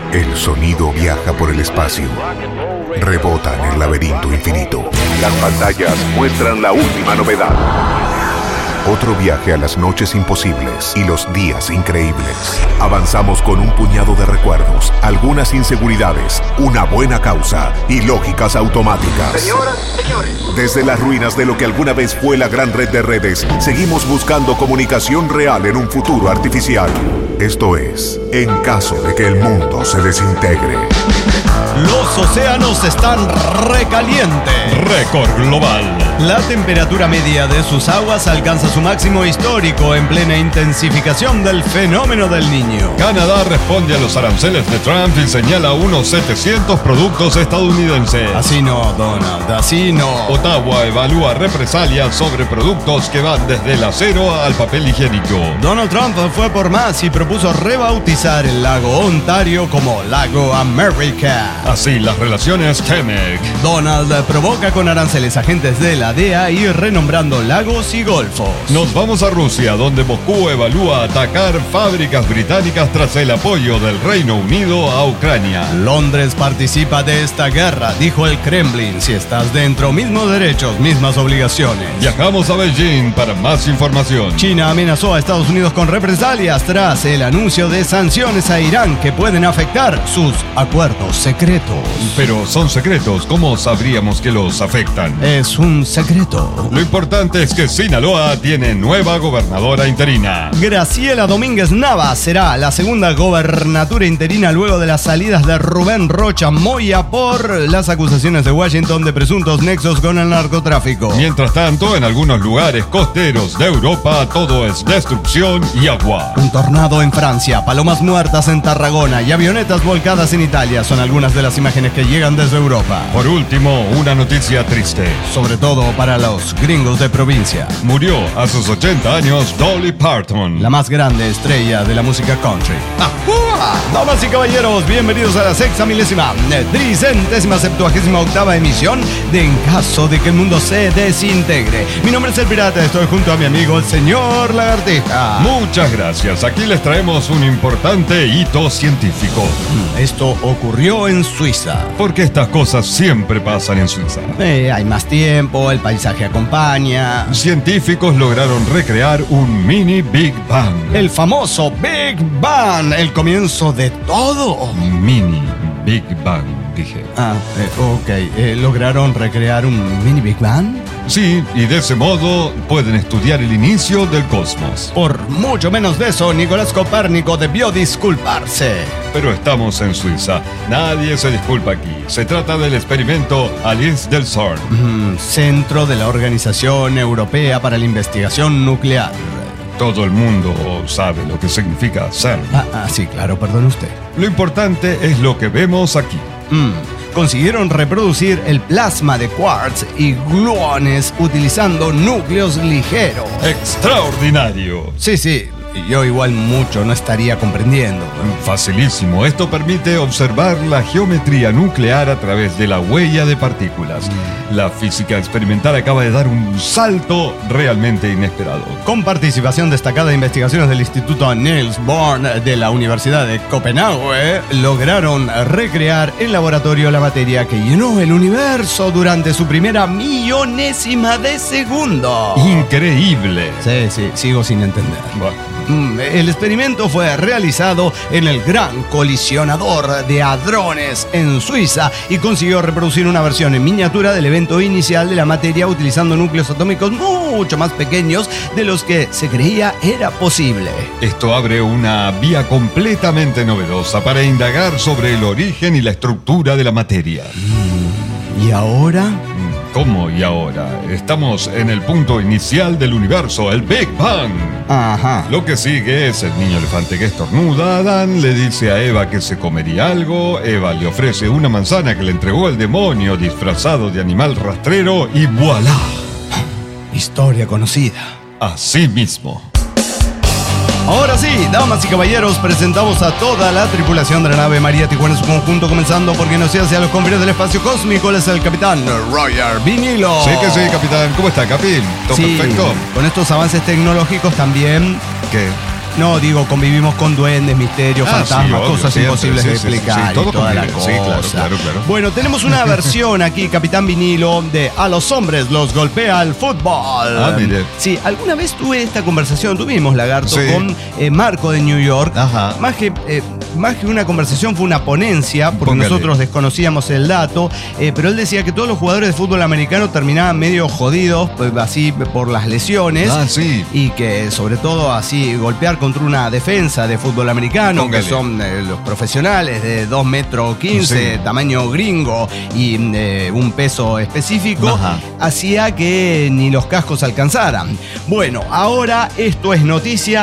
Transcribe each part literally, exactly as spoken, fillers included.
El sonido viaja por el espacio. Rebota en el laberinto infinito. Las pantallas muestran la última novedad. Otro viaje a las noches imposibles y los días increíbles. Avanzamos con un puñado de recuerdos, algunas inseguridades, una buena causa y lógicas automáticas. Señoras, señores. Desde las ruinas de lo que alguna vez fue la gran red de redes, seguimos buscando comunicación real en un futuro artificial. Esto es, en caso de que el mundo se desintegre. Los océanos están recalientes. Récord global. La temperatura media de sus aguas alcanza su máximo histórico en plena intensificación del fenómeno del Niño. Canadá responde a los aranceles de Trump y señala unos setecientos productos estadounidenses. Así no, Donald, así no. Ottawa evalúa represalias sobre productos que van desde el acero al papel higiénico. Donald Trump fue por más y propuso rebautizar el lago Ontario como Lago America. Así las relaciones Temec. Donald provoca con aranceles agentes de la D E A y renombrando lagos y golfos. Nos vamos a Rusia, donde Moscú evalúa atacar fábricas británicas tras el apoyo del Reino Unido a Ucrania. Londres participa de esta guerra, dijo el Kremlin. Si estás dentro, mismos derechos, mismas obligaciones. Viajamos a Beijing para más información. China amenazó a Estados Unidos con represalias tras el anuncio de sanciones a Irán que pueden afectar sus acuerdos secretos. Pero son secretos, ¿cómo sabríamos que los afectan? Es un secreto. Lo importante es que Sinaloa tiene nueva gobernadora interina. Graciela Domínguez Nava será la segunda gobernatura interina luego de las salidas de Rubén Rocha Moya por las acusaciones de Washington de presuntos nexos con el narcotráfico. Mientras tanto, en algunos lugares costeros de Europa todo es destrucción y agua. Un tornado en Francia, palomas muertas en Tarragona y avionetas volcadas en Italia son algunas de las imágenes que llegan desde Europa. Por último, una noticia triste. Sobre todo para los gringos de provincia. Murió a sus ochenta años Dolly Parton, la más grande estrella de la música country. ¡Ajúa! Damas y caballeros, bienvenidos a la sexta milésima, tricentésima septuagésima octava emisión de En caso de que el mundo se desintegre. Mi nombre es El Pirata, estoy junto a mi amigo el señor Lagartija. Muchas gracias, aquí les traemos un importante hito científico. Esto ocurrió en Suiza. Porque estas cosas siempre pasan en Suiza. Eh, hay más tiempo, el paisaje acompaña. Científicos lograron recrear un mini Big Bang. El famoso Big Bang, el comienzo de todo. Mini Big Bang, dije. Ah, eh, ok. Eh, ¿Lograron recrear un mini Big Bang? Sí, y de ese modo pueden estudiar el inicio del cosmos. Por mucho menos de eso, Nicolás Copérnico debió disculparse. Pero estamos en Suiza. Nadie se disculpa aquí. Se trata del experimento Alice del C E R N. Mm, Centro de la Organización Europea para la Investigación Nuclear. Todo el mundo sabe lo que significa C E R N. Ah, ah sí, claro, perdone usted. Lo importante es lo que vemos aquí. Mm. Consiguieron reproducir el plasma de quartz y gluones utilizando núcleos ligeros. ¡Extraordinario! Sí, sí. Yo igual mucho no estaría comprendiendo. Facilísimo. Esto permite observar la geometría nuclear a través de la huella de partículas. Mm. La física experimental acaba de dar un salto realmente inesperado. Con participación destacada de investigaciones del Instituto Niels Bohr de la Universidad de Copenhague, lograron recrear en laboratorio la materia que llenó el universo durante su primera millonésima de segundo. ¡Increíble! Sí, sí, sigo sin entender. Bueno. El experimento fue realizado en el Gran Colisionador de Hadrones en Suiza y consiguió reproducir una versión en miniatura del evento inicial de la materia utilizando núcleos atómicos mucho más pequeños de los que se creía era posible. Esto abre una vía completamente novedosa para indagar sobre el origen y la estructura de la materia. ¿Y ahora? ¿Cómo y ahora? Estamos en el punto inicial del universo, el Big Bang. Ajá. Lo que sigue es el niño elefante que estornuda. Adán le dice a Eva que se comería algo. Eva le ofrece una manzana que le entregó el demonio disfrazado de animal rastrero y ¡voilá! Historia conocida. Así mismo. Ahora sí, damas y caballeros, presentamos a toda la tripulación de la nave María Tijuana en su conjunto, comenzando porque nos hacia los confines del espacio cósmico. Él es el capitán Roger Vinilo. Sí que sí, capitán. ¿Cómo está, Capín? ¿Todo sí, perfecto? Con estos avances tecnológicos también... ¿Qué? No, digo, convivimos con duendes, misterios, Ah, fantasmas, sí, obvio, cosas siempre, imposibles sí, de sí, sí, explicar sí, todo y toda la convive. cosa. Sí, claro, claro, claro. Bueno, tenemos una versión aquí, Capitán Vinilo, de A los hombres los golpea el fútbol. Ah, mire. Sí, alguna vez tuve esta conversación, tuvimos, Lagarto, Sí. con eh, Marco de New York. Ajá. Más que, eh, más que una conversación, fue una ponencia, porque Póngale. nosotros desconocíamos el dato, eh, pero él decía que todos los jugadores de fútbol americano terminaban medio jodidos, pues, así por las lesiones. Ah, sí. Y que sobre todo así golpear contra una defensa de fútbol americano, Póngale. que son eh, los profesionales de dos metros quince, Sí. tamaño gringo y eh, un peso específico, Ajá. hacía que ni los cascos alcanzaran. Bueno, ahora esto es noticia,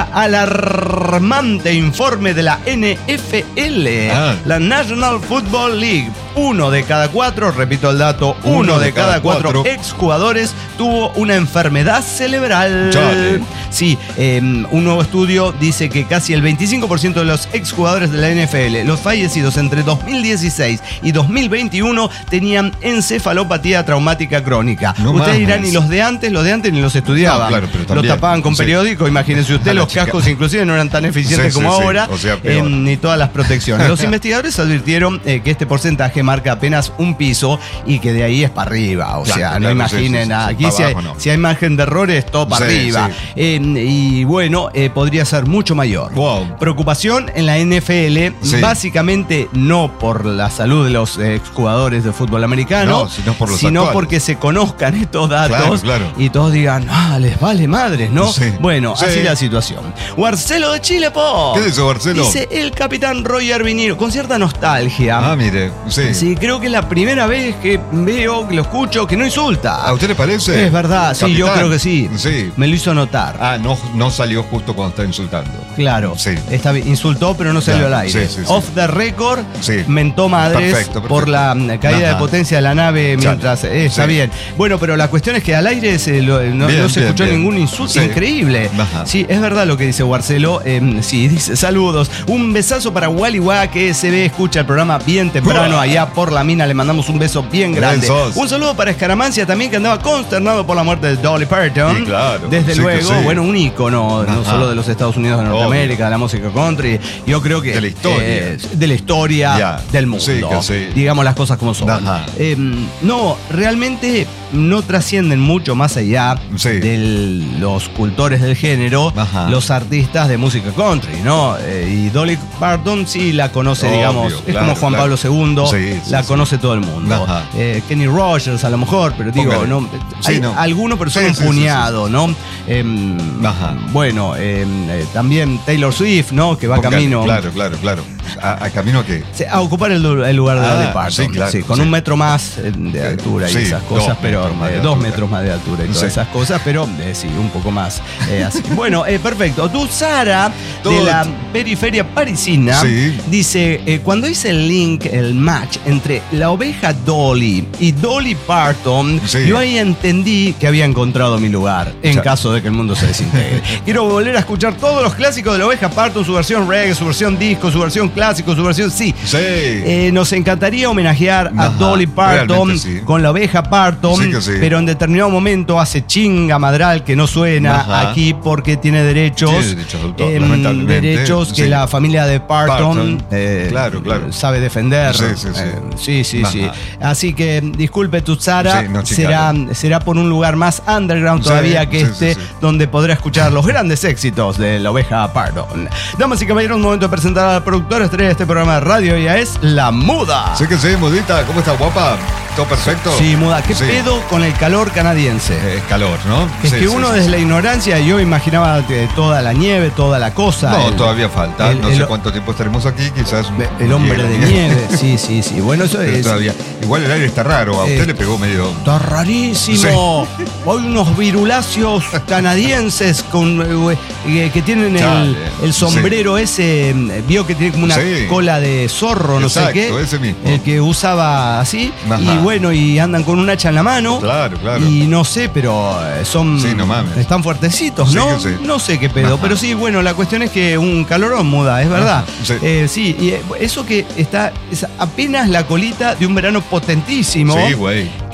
alarmante informe de la N F L, Ah. la National Football League. Uno de cada cuatro, repito el dato, uno, de, cada, cuatro, cuatro exjugadores tuvo una enfermedad cerebral. Chale. Sí, eh, un nuevo estudio dice que casi el veinticinco por ciento de los exjugadores de la N F L, los fallecidos entre dos mil dieciséis y dos mil veintiuno, tenían encefalopatía traumática crónica. No Ustedes dirán, mames. ni los de antes, los de antes ni los estudiaban. No, claro, pero los también, tapaban con sí. periódico, imagínense usted, A la los chica. cascos inclusive no eran tan eficientes Sí, como sí, sí. ahora, O sea, eh, peor. ni todas las protecciones. Los investigadores advirtieron eh, que este porcentaje marca apenas un piso y que de ahí es para arriba. O Claro, sea, no claro, imaginen, sí, sí, sí, aquí para si, hay, abajo no. si hay margen de errores, todo para Sí, arriba. sí. Eh, y bueno, eh, podría ser mucho mayor. Wow. Preocupación en la N F L, Sí. básicamente no por la salud de los eh, exjugadores de fútbol americano, No, sino por los sino actuales. porque se conozcan estos datos Claro, claro. y todos digan, ah, les vale madres, ¿no? Sí. Bueno, Sí. así la situación. Marcelo de Chile, po. ¿Qué dice Marcelo? Dice el capitán Roger Vinilo, con cierta nostalgia. Ah, mire, sí. Sí, creo que es la primera vez que veo, que lo escucho, que no insulta. ¿A usted le parece? Es verdad, sí, yo Capitán. creo que sí. Sí. Me lo hizo notar. Ah, no, no salió justo cuando está insultando. Claro. Sí. Está bien, insultó, pero no salió Claro, al aire. sí, sí, sí. Off the record, Sí. mentó madres Perfecto, perfecto. por la mm, caída de Ajá. potencia de la nave mientras. eh, está Sí. bien. Bueno, pero la cuestión es que al aire se lo- no, Bien, no se bien, escuchó bien. ningún insulto. Sí. Increíble. Ajá. Sí, es verdad lo que dice Marcelo. eh, sí, dice saludos. Un besazo para Waliwa, que se ve, escucha el programa bien temprano Uah. allá por la mina. Le mandamos un beso bien grande. Besos. Un saludo para Escaramancia también, que andaba consternado por la muerte de Dolly Parton. Sí, claro. Desde Sí que luego, sí. bueno, un ícono, no Ajá. solo de los Estados Unidos de Norteamérica, de la música country. Yo creo que. De la historia. eh, de la historia Ya. del mundo. Sí, que sí. Digamos las cosas como son. Ajá. Eh, no, realmente no trascienden mucho más allá Sí. de los cultores del género, Ajá. los artistas de música country, ¿no? Eh, y Dolly Parton sí la conoce, Obvio, digamos. Es claro, como Juan claro. Pablo segundo, Sí, sí, la sí. conoce todo el mundo. Ajá. Eh, Kenny Rogers a lo mejor, pero digo, Póngale. no, Sí, hay no. algunos, pero son Sí, un sí, sí, puñado, ¿no? Em, Ajá. Bueno, em, eh, también Taylor Swift, ¿no? Que va Póngale, camino. Claro, claro, claro. ¿A, a camino a qué? Sí, a ocupar el, lu- el lugar de Ah, Dolly Parton. sí, claro, con sí. un metro más eh, de altura y Sí, esas cosas, dos pero metros más de eh, dos altura. metros más de altura y todas Sí. esas cosas, pero eh, sí, un poco más. eh, así. Bueno, eh, perfecto. Tú, Sara, de Todo. la periferia parisina, Sí. dice: eh, cuando hice el link, el match entre la oveja Dolly y Dolly Parton, Sí. yo ahí entendí que había encontrado mi lugar en Ya. caso de que el mundo se desintegre. Quiero volver a escuchar todos los clásicos de la oveja Parton, su versión reggae, su versión disco, su versión clásico, su versión sí. Sí. Eh, nos encantaría homenajear a Ajá, Dolly Parton realmente sí. con la oveja Parton, Sí que sí. pero en determinado momento hace chinga madral que no suena Ajá. aquí porque tiene derechos, Tiene derechos de autor, em, lamentablemente, derechos que sí. la familia de Parton, Parton, eh, claro, claro. sabe defender. Sí, sí, sí. Eh, sí, sí, Ajá. sí. Así que disculpe tu Sara, Sí, no, chica, será, no. será por un lugar más underground Sí, todavía que sí, este, sí, sí. donde podrá escuchar los grandes éxitos de la oveja Parton. Damas y caballeros, un momento de presentar a la productora estrella de este programa de radio. Ella es La Muda. Sí que sí, Mudita. ¿Cómo está, guapa? ¿Todo perfecto? Sí, Muda. ¿Qué Sí. pedo con el calor canadiense? Es calor, ¿no? Es Sí, que sí, uno sí, desde sí. la ignorancia, yo imaginaba que toda la nieve, toda la cosa. No, el- todavía falta. el- no el- sé cuánto tiempo estaremos aquí, quizás. un- El hombre hielo, de hielo. nieve, sí, sí, sí. Bueno, eso Pero es. todavía. Igual el aire está raro. A Eh, usted le pegó medio. Está rarísimo. Hay unos viruláceos canadienses con, eh, eh, que tienen el, Chale, el sombrero ese, eh, vio que tiene como una Sí. cola de zorro, no Exacto, sé qué. ese mismo. El que usaba así. Ajá. Y bueno, y andan con un hacha en la mano. Claro, claro. Y no sé, pero eh, son. Sí, no mames. Están fuertecitos, Sí ¿no? que sí. No sé qué pedo. Ajá. Pero sí, bueno, la cuestión es que un calorón muda, es verdad. Ajá, sí. Eh, sí, y eh, eso que está. Es apenas la colita de un verano potentísimo. Sí, güey.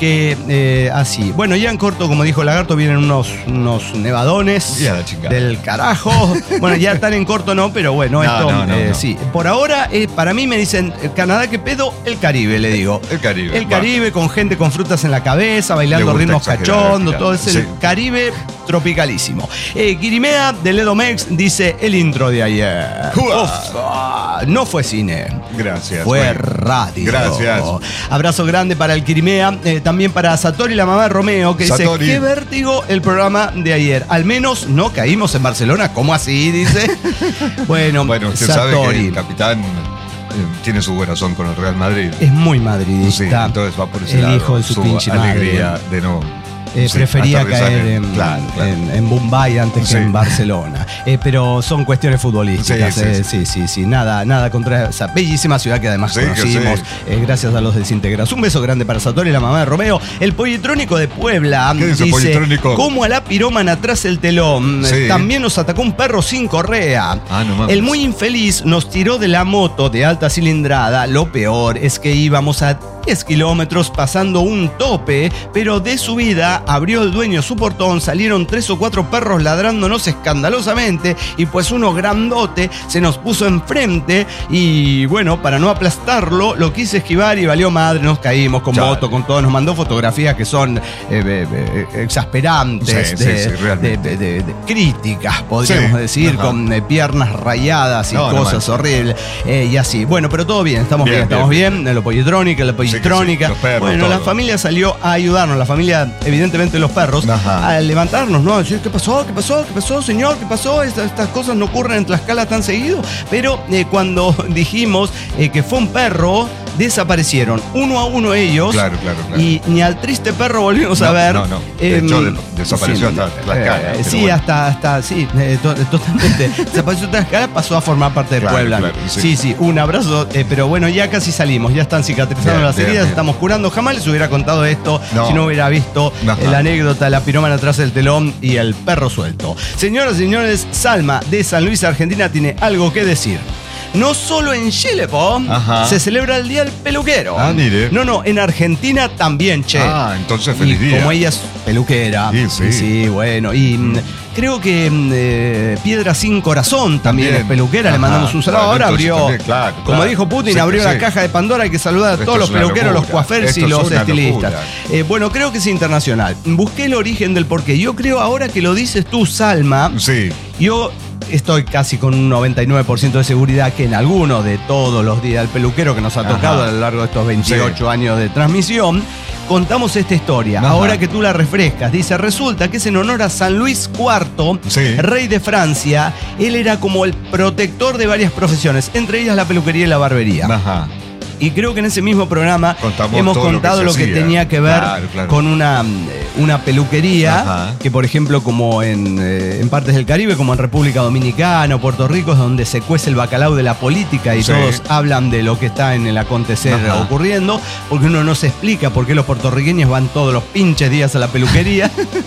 que eh, así. Bueno, ya en corto, como dijo Lagarto, vienen unos, unos nevadones Ya la chingada. del carajo. Bueno, ya tan en corto no, pero bueno, No, esto no, no, eh, no. sí. Por ahora, eh, para mí me dicen, eh, Canadá, ¿qué pedo? El Caribe, le digo. El Caribe. El va. Caribe con gente con frutas en la cabeza, bailando Le gusta ritmos exagerar, cachondos, respirar. todo es el Sí. Caribe tropicalísimo. Eh, Quirimea de Ledomex dice el intro de ayer. Uah. Uf, ah, no fue cine. Gracias. Fue bueno. radio. Gracias. Abrazo grande para el Quirimea, eh, también para Satori, la mamá de Romeo, que Satori. dice, qué vértigo el programa de ayer. Al menos no caímos en Barcelona. ¿Cómo así? Dice. Bueno, Bueno, usted sabe que Satori el capitán eh, tiene su corazón con el Real Madrid. es muy Sí, madridista. entonces va por ese el lado. hijo de su, pinche alegría madre. de no. Eh, sí, prefería aterrizar caer en, claro, claro. en- en Bombay antes Sí. que en Barcelona. Eh, pero son cuestiones futbolísticas. Sí, sí, eh, sí. sí, sí, sí. Nada, nada contra esa bellísima ciudad que además Sí, que conocimos. sí. eh, gracias a los desintegras. Un beso grande para Satori, la mamá de Romeo. El Politrónico de Puebla ¿Qué dice el Politrónico? como a la pirómana tras el telón. Sí. eh, También nos atacó un perro sin correa. Ah, no mames. El muy infeliz nos tiró de la moto de alta cilindrada. Lo peor es que íbamos a diez kilómetros pasando un tope, pero de subida abrió el dueño su portón, salieron tres o cuatro perros ladrándonos escandalosamente y pues uno grandote se nos puso enfrente y bueno, para no aplastarlo lo quise esquivar y valió madre, nos caímos con Chale. moto, con todo, nos mandó fotografías que son eh, eh, eh, exasperantes, Sí, sí, de, sí, realmente. de- de- de críticas, podríamos Sí, decir, ajá. con eh, piernas rayadas y No, no cosas manches. horribles eh, y así. Bueno, pero todo bien, estamos bien, Bien, estamos bien, bien, en lo politrónica, en la Sí que sí, politrónica. los perros, bueno, la todo. familia salió a ayudarnos, la familia, evidentemente los perros, Ajá. a levantarnos, ¿no? A decir, ¿qué pasó? ¿Qué pasó? ¿Qué pasó, señor? ¿Qué pasó? Estas, estas cosas no ocurren en Tlaxcala tan seguido. Pero eh, cuando dijimos eh, que fue un perro, desaparecieron uno a uno ellos. Claro, claro, claro. Y ni al triste perro volvimos No, a ver. no, no. De Em, hecho, de- desapareció sí, hasta Tlaxcala, eh, pero sí, bueno. hasta, hasta, sí, eh, to- totalmente. Desapareció Tlaxcala, pasó a formar parte de Claro, Puebla. claro, sí. sí. sí, un abrazo. eh, pero bueno, ya casi salimos, ya están cicatrizando Bien, las bien, heridas, bien. estamos curando. Jamás les hubiera contado esto No. si no hubiera visto Ajá. eh, la anécdota de la pirómana atrás del telón y el perro suelto. Señoras y señores, Salma de San Luis, Argentina, tiene algo que decir. No solo en Chile, po, Ajá. se celebra el Día del Peluquero. Ah, mire. No, no, en Argentina también, che. Ah, entonces feliz Y día. como ella es peluquera. Sí, sí. y sí, bueno. Y mm, creo que mm, eh, Piedra Sin Corazón también, También. es peluquera. Ajá. Le mandamos un saludo. Bueno, Ahora entonces abrió, también, claro, como claro. dijo Putin, Sí, abrió que la sí. caja de Pandora. Hay que saludar a Esto todos los es una peluqueros, los locura. coaferes Esto y es los una estilistas. locura. Eh, bueno, creo que es internacional. Busqué el origen del porqué. Yo creo ahora que lo dices tú, Salma. Sí. Yo estoy casi con un noventa y nueve por ciento de seguridad que en alguno de todos los días del peluquero que nos ha tocado Ajá. a lo largo de estos veintiocho años de transmisión, contamos esta historia. Ajá. Ahora que tú la refrescas, dice, resulta que es en honor a San Luis cuarto, Sí. rey de Francia. Él era como el protector de varias profesiones, entre ellas la peluquería y la barbería. Ajá. Y creo que en ese mismo programa Contamos hemos todo lo que contado se lo que, hacía. tenía que ver Claro, claro. con una, una peluquería Ajá. que, por ejemplo, como en, eh, en partes del Caribe, como en República Dominicana o Puerto Rico, es donde se cuece el bacalao de la política y Sí. todos hablan de lo que está en el acontecer Ajá. ocurriendo, porque uno no se explica por qué los puertorriqueños van todos los pinches días a la peluquería.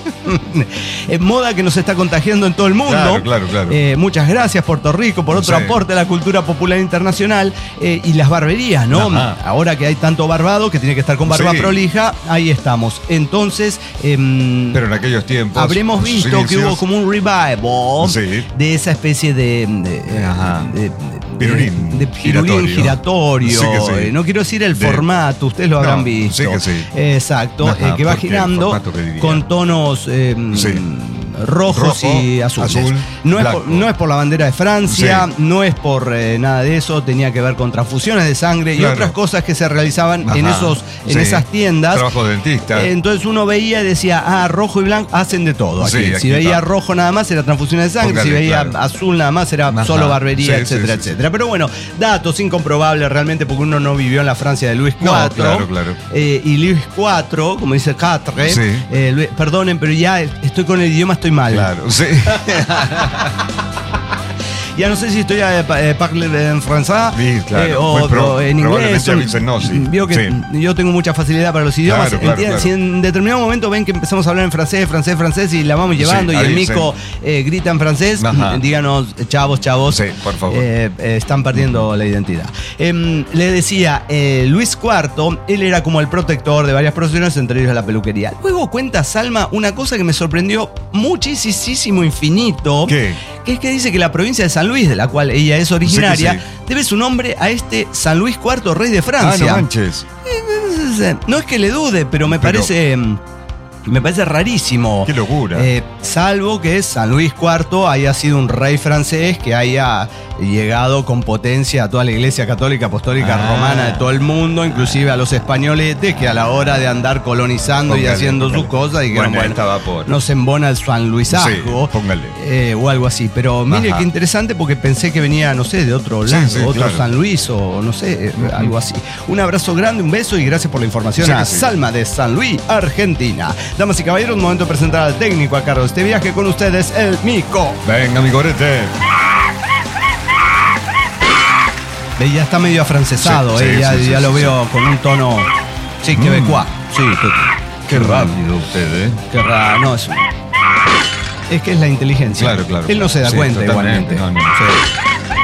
Es moda que nos está contagiando en todo el mundo. Claro, claro, claro. Eh, muchas gracias, Puerto Rico, por otro Sí. aporte a la cultura popular internacional. Eh, y las barberías, ¿no? Ajá. Ahora que hay tanto barbado que tiene que estar con barba Sí. prolija, ahí estamos. Entonces, em, Pero en aquellos tiempos. habremos en sus visto que inicios, hubo como un revival Sí. de esa especie de, de, Ajá. de- de- Pirurín de pirulín giratorio. giratorio. Sí que sí. Eh, No quiero decir el De- formato, ustedes lo habrán No, visto. sí que sí. Exacto, Ajá, eh, que va porque el girando formato que diría. con tonos em, Sí. rojos Rojo, y azules. azul, no, es blanco. por, no es por la bandera de Francia, Sí. no es por eh, nada de eso, tenía que ver con transfusiones de sangre y Claro. otras cosas que se realizaban en, Ajá, esos, en sí. esas tiendas. Trabajo de dentista. Eh, Entonces uno veía y decía, ah, rojo y blanco hacen de todo. Sí, aquí. aquí si veía está. rojo nada más era transfusiones de sangre, Póngale, si veía claro. azul nada más era Ajá. solo barbería, Sí, etcétera, sí, sí, etcétera. Pero bueno, datos incomprobables realmente porque uno no vivió en la Francia de Luis No, cuarto. claro, claro. Eh, y Luis cuarto, como dice Catre, Sí. eh, Lu- perdonen, pero ya estoy con el idioma, estoy mal. Claro, sí. Ya no sé si estoy a, a parler en francés Sí, claro. eh, o, Muy pro- o en inglés. probablemente o- dicen no, sí. Vio que Sí. yo tengo mucha facilidad para los idiomas. Claro, claro, Enti- claro. Si en determinado momento ven que empezamos a hablar en francés, francés, francés y la vamos llevando Sí, y el avisen. mico eh, grita en francés, Ajá. díganos, chavos, chavos. Sí, por favor. eh, eh, están perdiendo la identidad. Em, le decía, eh, Luis cuarto, él era como el protector de varias profesiones, entre ellos la peluquería. Luego cuenta Salma una cosa que me sorprendió muchísimo, infinito. ¿Qué? Que es que dice que la provincia de San Luis, de la cual ella es originaria, Sí, sí. debe su nombre a este San Luis cuarto, rey de Ah, Francia. no manches. No es que le dude, pero me Pero- parece. Me parece rarísimo. Qué locura. Eh, salvo que San Luis cuarto haya sido un rey francés que haya llegado con potencia a toda la iglesia católica, apostólica, Ah. romana de todo el mundo, inclusive a los españoletes que a la hora de andar colonizando y Póngale, haciendo sus póngale. cosas dijeron, Bueno, bueno, estaba por- nos embona el San Luisazgo. Sí, póngale. eh, o algo así. Pero mire Ajá. qué interesante porque pensé que venía, no sé, de otro Sí, lado, sí, otro claro. San Luis o no sé, eh, algo así. Un abrazo grande, un beso y gracias por la información Sí, a que sí. Salma de San Luis, Argentina. Damas y caballeros, momento de presentar al técnico a cargo de este viaje con ustedes, el Mico. Venga, mi gorete. Eh, Ya está medio afrancesado, Sí, eh, sí, ya, sí, ya sí, lo sí, veo con un tono. Sí, Mm. quebecois. Sí, Qué rápido usted, ¿eh? qué raro. No, es, es que es la inteligencia. Claro, claro. Él no se da Sí, cuenta totalmente. igualmente. No, no. Sí.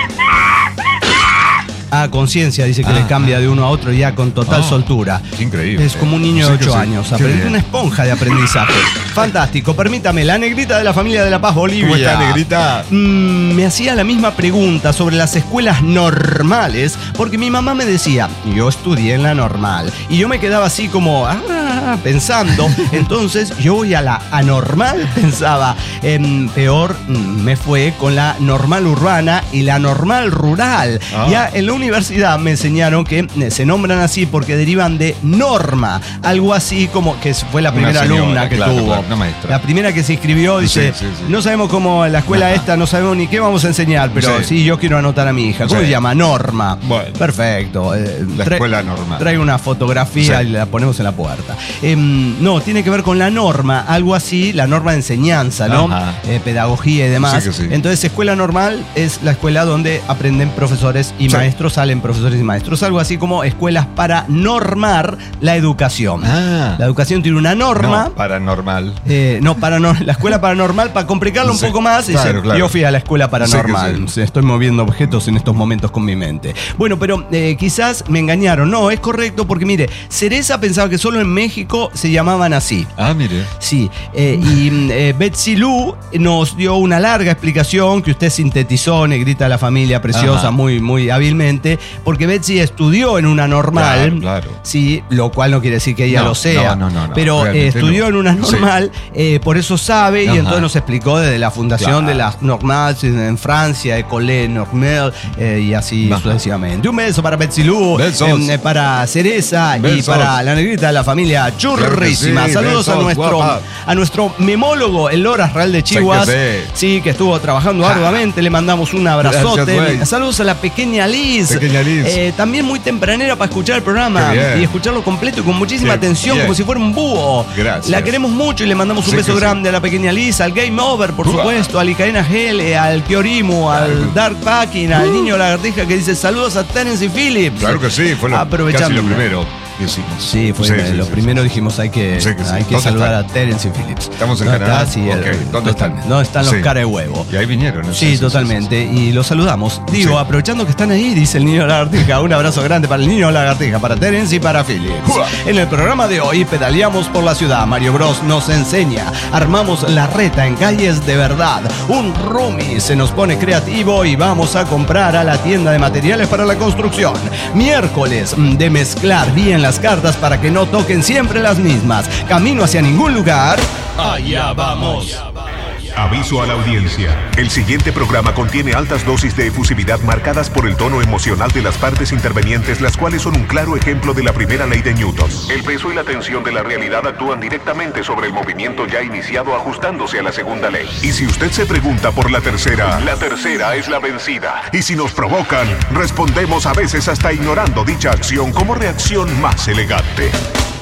Ah, conciencia, dice que Ah, le cambia de uno a otro ya con total Ah, soltura. qué increíble. Es como un niño Sí de que ocho sí. años. Qué Aprende bien. una esponja de aprendizaje. Fantástico. Permítame, la negrita de la familia de La Paz, Bolivia. ¿Cómo está, negrita? Mm, me hacía la misma pregunta sobre las escuelas normales, porque mi mamá me decía, yo estudié en la normal. Y yo me quedaba así como, ah, pensando. Entonces, yo voy a la anormal, pensaba. Em, peor mm, me fue con la normal urbana y la normal rural. Ah. Ya en la universidad me enseñaron que eh, se nombran así porque derivan de norma. Algo así como que fue la Una primera señora, alumna que claro, tuvo. claro, una maestra. La primera que se inscribió dice, Sí, sí, sí. no sabemos cómo en la escuela Ajá. esta, no sabemos ni qué vamos a enseñar, pero sí, Sí. yo quiero anotar a mi hija. ¿Cómo Sí. se llama? Norma. Bueno. Perfecto. Eh, La trae- escuela normal. Trae una fotografía Sí. y la ponemos en la puerta. Em, no, tiene que ver con la norma, algo así, la norma de enseñanza, ¿no? Ajá. Eh, pedagogía y demás. Sí que sí. Entonces, escuela normal es la escuela donde aprenden profesores y Sí. maestros, salen profesores y maestros. Algo así como escuelas para normar la educación. Ah. La educación tiene una norma. No, paranormal. Eh, no, paranor- la escuela paranormal, para complicarlo un Sí, poco más, claro, dice, claro. yo fui a la escuela paranormal. Sí que sí. Se- Estoy moviendo objetos en estos momentos con mi mente. Bueno, pero eh, quizás me engañaron. No, es correcto porque mire, Cereza pensaba que solo en México se llamaban así. Ah, mire. Sí, eh, y mm, eh, Betsy Lu nos dio una larga explicación que usted sintetizó, negrita de la familia preciosa, Ajá. muy, muy hábilmente, porque Betsy estudió en una normal. Claro, claro. Sí, lo cual no quiere decir que ella No, lo sea. no, no, no, no, pero eh, realmente estudió no. en una Sí. normal, eh, por eso sabe, y Ajá. entonces nos explicó desde la fundación Claro. de las normales en, en Francia, École Normale, eh, y así Ajá. sucesivamente. Un beso para Betsy Lu, Besos. em, eh, para Cereza y Besos. para la negrita de la familia churrísima. Claro que sí, Saludos a besos, nuestro, guapa. a nuestro memólogo, el Loras Real de Chihuahua. Sí que Sí, que estuvo trabajando Ja. arduamente. Le mandamos un abrazote. Gracias, güey. Saludos a la pequeña Liz. Pequeña Liz. Eh, también muy tempranera para escuchar el programa Qué bien. y escucharlo completo y con muchísima Qué atención, bien. como si fuera un búho. Gracias. La queremos mucho y le mandamos un Sí beso que sí. grande a la pequeña Liz, al Game Over, por Uah. supuesto, a Licaena Gele, al Kiorimu, al Dark Packing, al niño lagartija que dice saludos a Terence y Phillips. Claro que sí, fue lo, Aprovechando. casi lo primero que hicimos. Sí, fue Sí, sí, lo sí, primero sí. dijimos hay que, Sí que sí. hay que ¿Dónde saludar están? a Terence y Phillips. ¿Estamos en ¿No Canadá? está? Sí, Ok, el- ¿dónde están? totalmente. ¿Dónde están los Sí. cara de huevo? Y ahí vinieron. ¿no? Sí, totalmente. Y los saludamos. Digo, Sí. aprovechando que están ahí, dice el niño lagartija. Un abrazo grande para el niño lagartija, para Terence y para Phillips. Uah. En el programa de hoy pedaleamos por la ciudad. Mario Bros nos enseña. Armamos la reta en calles de verdad. Un roomie se nos pone creativo y vamos a comprar a la tienda de materiales para la construcción. Miércoles mm, de mezclar bien las cartas para que no toquen siempre las mismas. Camino hacia ningún lugar. Allá vamos. Aviso a la audiencia. El siguiente programa contiene altas dosis de efusividad marcadas por el tono emocional de las partes intervenientes, las cuales son un claro ejemplo de la primera ley de Newton. El peso y la tensión de la realidad actúan directamente sobre el movimiento ya iniciado, ajustándose a la segunda ley. Y si usted se pregunta por la tercera, la tercera es la vencida. Y si nos provocan, respondemos a veces hasta ignorando dicha acción como reacción más elegante.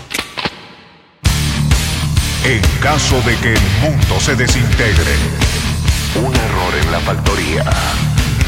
En caso de que el mundo se desintegre, un error en la factoría,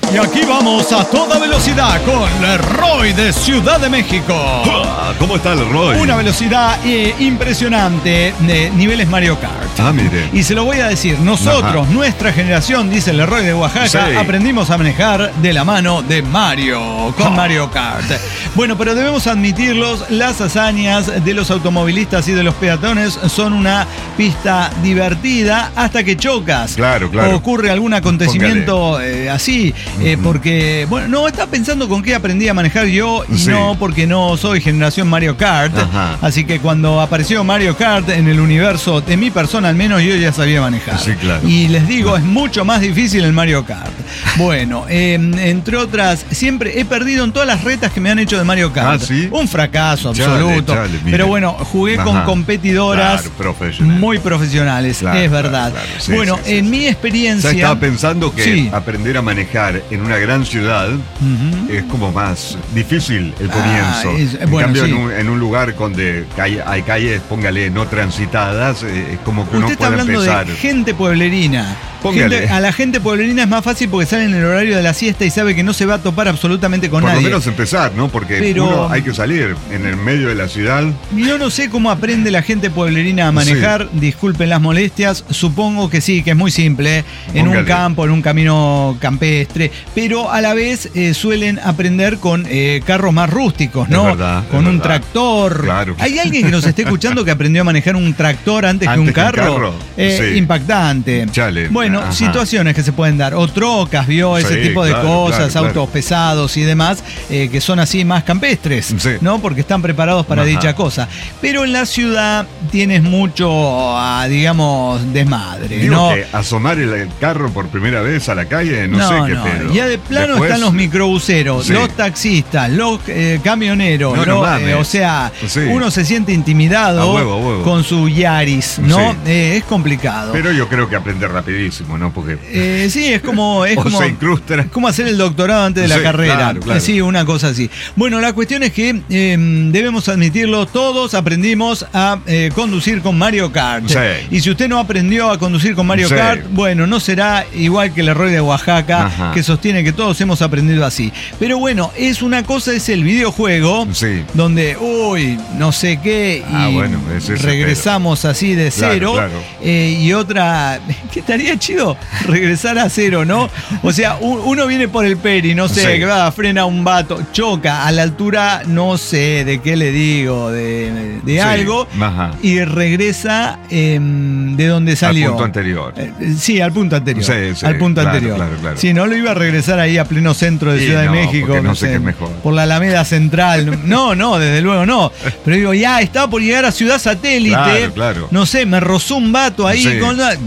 Y aquí vamos a toda velocidad con Leroy de Ciudad de México. ¿Cómo está Leroy? Una velocidad eh, impresionante de niveles Mario Kart. Ah, mire. Y se lo voy a decir, nosotros, Ajá. nuestra generación, dice el Leroy de Oaxaca, sí. aprendimos a manejar de la mano de Mario, con oh. Mario Kart. Bueno, pero debemos admitirlos, las hazañas de los automovilistas y de los peatones son una pista divertida hasta que chocas. Claro, claro. O ocurre algún acontecimiento eh, así, eh, uh-huh. porque, bueno, no, estaba pensando con qué aprendí a manejar yo y sí. no porque no soy generación Mario Kart. Ajá. Así que cuando apareció Mario Kart en el universo de mi persona, al menos yo ya sabía manejar. Sí, claro. Y les digo, es mucho más difícil el Mario Kart. Bueno, eh, entre otras, siempre he perdido en todas las retas que me han hecho de Mario Kart. Ah, ¿sí? Un fracaso absoluto. Chale, chale, pero bueno, jugué Ajá. con competidoras claro, profesional. muy profesionales, claro, es verdad. Claro, claro. Sí, bueno, sí, sí, en sí. mi experiencia... O sea, estaba pensando que sí. aprender a manejar en una gran ciudad uh-huh. es como más difícil el comienzo. Ah, es, en bueno, cambio, sí. en, un, en un lugar donde hay, hay calles, póngale, no transitadas, eh, es como que Usted uno está puede hablando empezar. De gente pueblerina. Gente, a la gente pueblerina es más fácil porque sale en el horario de la siesta y sabe que no se va a topar absolutamente con Por nadie. Por lo menos empezar, ¿no? Porque Pero, uno hay que salir en el medio de la ciudad. Yo no sé cómo aprende la gente pueblerina a manejar, sí. disculpen las molestias, supongo que sí, que es muy simple, en Póngale. un campo, en un camino campestre, pero a la vez eh, suelen aprender con eh, carros más rústicos, ¿no? Es verdad, con es un verdad. tractor. Claro. ¿Hay alguien que nos esté escuchando que aprendió a manejar un tractor antes, antes que un carro? Que un carro? Eh, sí. Impactante. Chale. Bueno, Ajá. situaciones que se pueden dar, o trocas, vio, ese sí, tipo de claro, cosas, claro, autos claro. pesados y demás, eh, que son así más campestres, sí. ¿no? Porque están preparados para Ajá. dicha cosa. Pero en la ciudad tienes mucho, ah, digamos, desmadre, Digo ¿no? que asomar el carro por primera vez a la calle, no, no sé qué no. pedo. Ya de plano Después, están los microbuseros, sí. los taxistas, los eh, camioneros, no, ¿no? no eh, o sea, sí. uno se siente intimidado a huevo, a huevo. con su Yaris, ¿no? Sí. Eh, es complicado. Pero yo creo que aprende rapidísimo, ¿no? Porque... Eh, sí, es como, es como, es como hacer el doctorado antes de la sí, carrera. Claro, claro. Sí, una cosa así. Bueno, la cuestión es que eh, debemos admitirlo, todos aprendimos a eh, conducir con Mario Kart. Sí. Y si usted no aprendió a conducir con Mario sí. Kart, bueno, no será igual que el Leroy de Oaxaca, Ajá. que sostiene que todos hemos aprendido así. Pero bueno, es una cosa, es el videojuego, sí. donde, uy, no sé qué, y ah, bueno, es regresamos pero. así de cero. Claro, claro. Eh, y otra, que estaría chido regresar a cero, ¿no? O sea, un, uno viene por el peri, no sé, sí. que va, frena un vato, choca a la altura, no sé de qué le digo, de, de sí. algo, Ajá. y regresa eh, de donde salió. Al punto anterior. Eh, sí, al punto anterior. Sí, sí, al punto claro, anterior. Claro, claro. Si no, lo iba a regresar ahí a pleno centro de sí, Ciudad no, de México, no, no sé, sé, qué es mejor. por la Alameda Central. No, no, desde luego no. Pero digo, ya estaba por llegar a Ciudad Satélite. Claro, claro. No sé, me rozó un vato ahí sí. con la,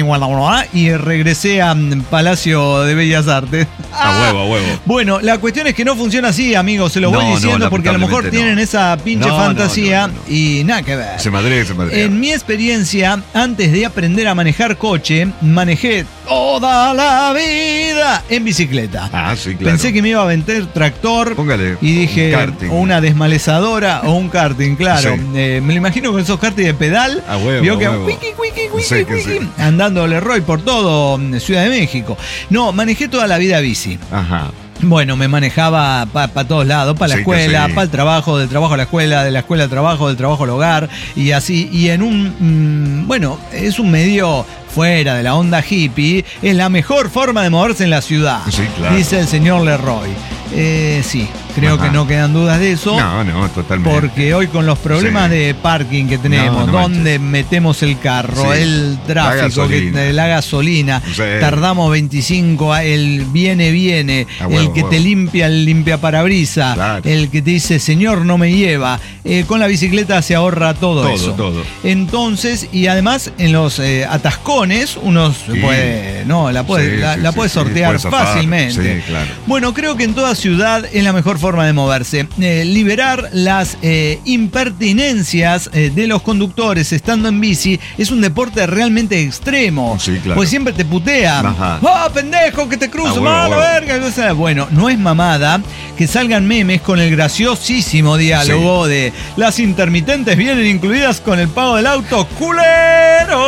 y regresé a Palacio de Bellas Artes. A huevo, a huevo. Bueno, la cuestión es que no funciona así, amigos, se lo voy no, diciendo no, porque a lo mejor no. tienen esa pinche no, fantasía no, no, no, no. y nada que ver. Se madre, se madre. En mi experiencia, antes de aprender a manejar coche, manejé toda la vida en bicicleta. Ah, sí, claro. Pensé que me iba a vender tractor. Póngale y dije, un o una desmalezadora o un karting, claro. Sí. Eh, me lo imagino con esos karting de pedal. A huevo, vio a que huevo. Wiki, wiki, wiki, sí, wiki, sí. andando Leroy por todo Ciudad de México. No, manejé toda la vida bici. Ajá. Bueno, me manejaba para pa todos lados, para la sí, escuela, sí. para el trabajo, del trabajo a la escuela, de la escuela al trabajo, del trabajo al hogar, y así, y en un, mmm, bueno, es un medio fuera de la onda hippie, es la mejor forma de moverse en la ciudad, sí, claro. dice el señor Leroy. Eh, sí, creo Ajá. que no quedan dudas de eso. No, no, totalmente. Porque hoy con los problemas sí. de parking que tenemos, no, no donde manches. metemos el carro, sí. el tráfico, la gasolina, que, la gasolina sí. tardamos veinticinco, el viene, viene, huevo, el que huevo. te limpia el limpia parabrisa, claro. el que te dice, señor, no me lleva. Eh, con la bicicleta se ahorra todo, todo eso. Todo. Entonces, y además en los eh, atascones, uno sí. puede, no, la puede, sí, la, sí, la puede sí, sortear puede fácilmente. Sí, claro. Bueno, creo que en toda ciudad es la mejor forma de moverse. Eh, liberar las eh, impertinencias eh, de los conductores estando en bici es un deporte realmente extremo. Sí, claro. Porque siempre te putean. ¡Ah, oh, pendejo, que te cruzo! ¡Ah, la verga! Bueno, no es mamada que salgan memes con el graciosísimo diálogo sí. de las intermitentes vienen incluidas con el pago del auto. ¡Culero!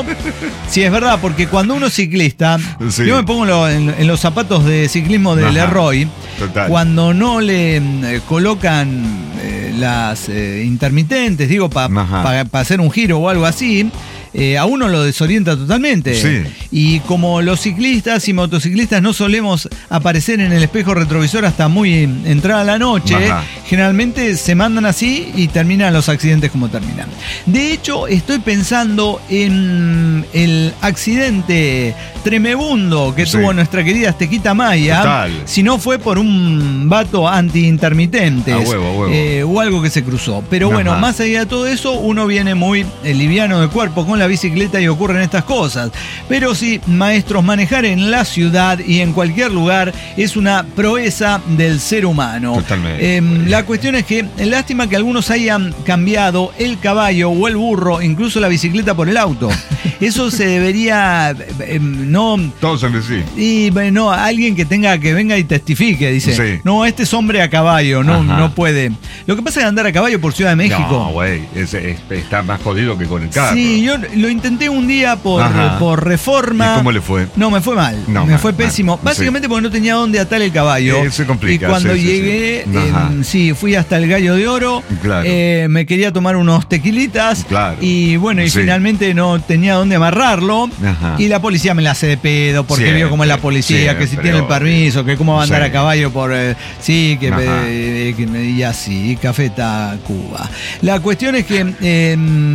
uno, sí es verdad, porque cuando uno es ciclista, sí. yo me pongo lo, en, en los zapatos de ciclismo de Leroy, total. Cuando no le eh, colocan eh, las eh, intermitentes, digo, para pa, pa hacer un giro o algo así, Eh, a uno lo desorienta totalmente. Sí. Y como los ciclistas y motociclistas no solemos aparecer en el espejo retrovisor hasta muy entrada la noche, Ajá. generalmente se mandan así y terminan los accidentes como terminan. De hecho, estoy pensando en el accidente tremebundo que sí. tuvo nuestra querida Estequita Maya. Total. Si no fue por un vato anti-intermitentes. A huevo, a huevo. Eh, o algo que se cruzó. Pero Ajá. bueno, más allá de todo eso, uno viene muy eh, liviano de cuerpo con la bicicleta y ocurren estas cosas. Pero sí, maestros, manejar en la ciudad y en cualquier lugar es una proeza del ser humano. Totalmente. Eh, la cuestión es que, lástima que algunos hayan cambiado el caballo o el burro, incluso la bicicleta por el auto. Eso se debería, eh, no... Todos en sí. Y no, alguien que tenga, que venga y testifique, dice, sí. no, este es hombre a caballo, no, no puede. Lo que pasa es que andar a caballo por Ciudad de México. No, güey, es, es, está más jodido que con el carro. Sí, yo lo intenté un día por, por Reforma. ¿Y cómo le fue? No, me fue mal. No, me mal, fue pésimo. Mal, Básicamente sí. porque no tenía dónde atar el caballo. Eh, se complica. Y cuando sí, llegué, sí, sí. Eh, sí, fui hasta el Gallo de Oro. Claro. Eh, me quería tomar unos tequilitas. Claro. Y bueno, y sí. finalmente no tenía dónde amarrarlo. Ajá. Y la policía me la hace de pedo porque siempre, vio cómo es la policía, siempre, que si tiene el permiso, que cómo va a andar sí. a caballo por... Eh, sí, que, eh, que me y así, Café Tacuba. La cuestión es que eh,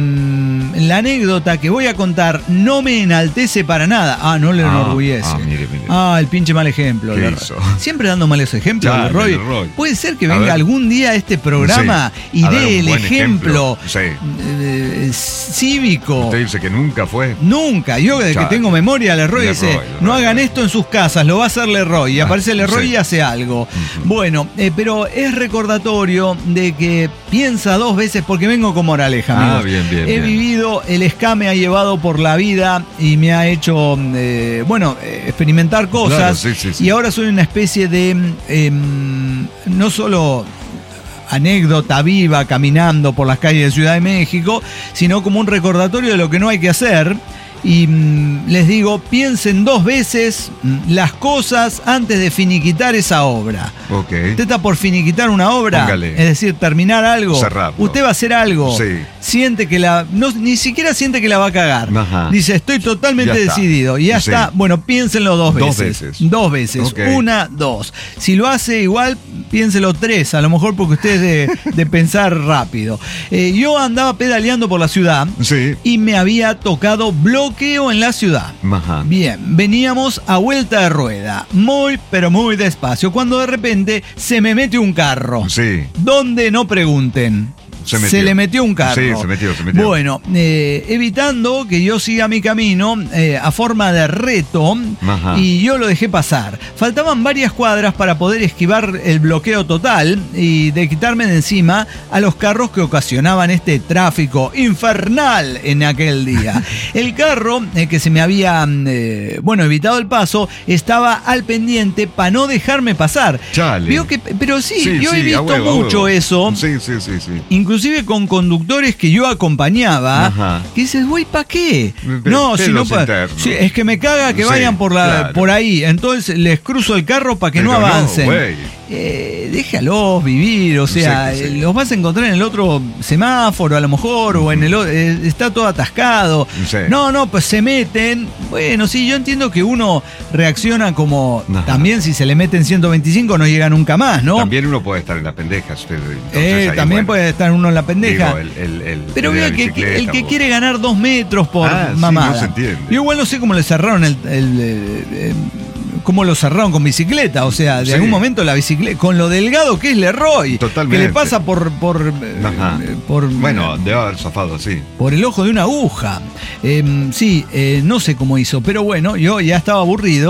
la anécdota que voy a contar no me enaltece para nada. Ah, no le enorgullece. Ah, ah, mire, mire. ah el pinche mal ejemplo. ¿Qué hizo? Siempre dando malos ejemplos, ya, Leroy. Leroy. Puede ser que venga algún día a este programa sí, y dé el ejemplo, ejemplo. Sí. Eh, cívico. Usted dice que nunca fue. Nunca. Yo desde que tengo memoria, Leroy, Leroy dice, Leroy, no Leroy. hagan esto en sus casas, lo va a hacer Leroy. Y aparece Leroy sí. y hace algo. Uh-huh. Bueno, eh, pero es recordatorio de que piensa dos veces, porque vengo con moraleja, amigos. Ah, bien, bien, He bien. vivido, el escame ha llevado por la vida y me ha hecho, eh, bueno, experimentar cosas. Claro, sí, sí, sí. Y ahora soy una especie de, eh, no solo anécdota viva caminando por las calles de Ciudad de México, sino como un recordatorio de lo que no hay que hacer. Y mmm, les digo, piensen dos veces mmm, las cosas antes de finiquitar esa obra. Okay. Usted está por finiquitar una obra, Póngale. es decir, terminar algo. Cerrarlo. Usted va a hacer algo. Sí. Siente que la. No, ni siquiera siente que la va a cagar. Ajá. Dice, estoy totalmente ya decidido. Y ya sí. está. Bueno, piénsenlo dos veces. Dos veces. Dos veces. Okay. Una, dos. Si lo hace igual, piénselo tres. A lo mejor porque usted es de, de pensar rápido. Eh, yo andaba pedaleando por la ciudad sí. y me había tocado bloqueo en la ciudad. Ajá. Bien, veníamos a vuelta de rueda, muy pero muy despacio, cuando de repente se me mete un carro. Sí. ¿Dónde? No pregunten. Se, se le metió un carro. Sí, se metió, se metió. Bueno, eh, evitando que yo siga mi camino eh, a forma de reto. Ajá. Y yo lo dejé pasar. Faltaban varias cuadras para poder esquivar el bloqueo total y de quitarme de encima a los carros que ocasionaban este tráfico infernal en aquel día. El carro eh, que se me había, eh, bueno, evitado el paso, estaba al pendiente para no dejarme pasar. Chale. Vio que, pero sí, sí yo sí, he visto huevo, mucho huevo. eso. Sí, sí, sí, sí. Incluso Inclusive con conductores que yo acompañaba, Ajá. que dices, güey, ¿para qué? Pero, no, si no pa- sí, es que me caga que sí, vayan por la claro. por ahí, entonces les cruzo el carro para que pero no avancen. No, eh, déjalos vivir, o sea, sí, sí. los vas a encontrar en el otro semáforo a lo mejor, uh-huh. o en el otro, eh, está todo atascado. Sí. No, no, pues se meten. Bueno, sí, yo entiendo que uno reacciona como, Ajá. también si se le meten ciento veinticinco no llega nunca más, ¿no? También uno puede estar en la pendeja. Usted, eh, ahí, también bueno, puede estar uno en la pendeja. Digo, el, el, el, pero vea que el que o... quiere ganar dos metros por ah, mamada. Sí, no se entiende. Yo igual no sé cómo le cerraron el, el, el, el cómo lo cerraron con bicicleta, o sea, de sí. algún momento la bicicleta, con lo delgado que es Leroy, totalmente. Que le pasa por por, eh, por bueno, debe haber zafado, sí. Por el ojo de una aguja. Eh, sí, eh, no sé cómo hizo, pero bueno, yo ya estaba aburrido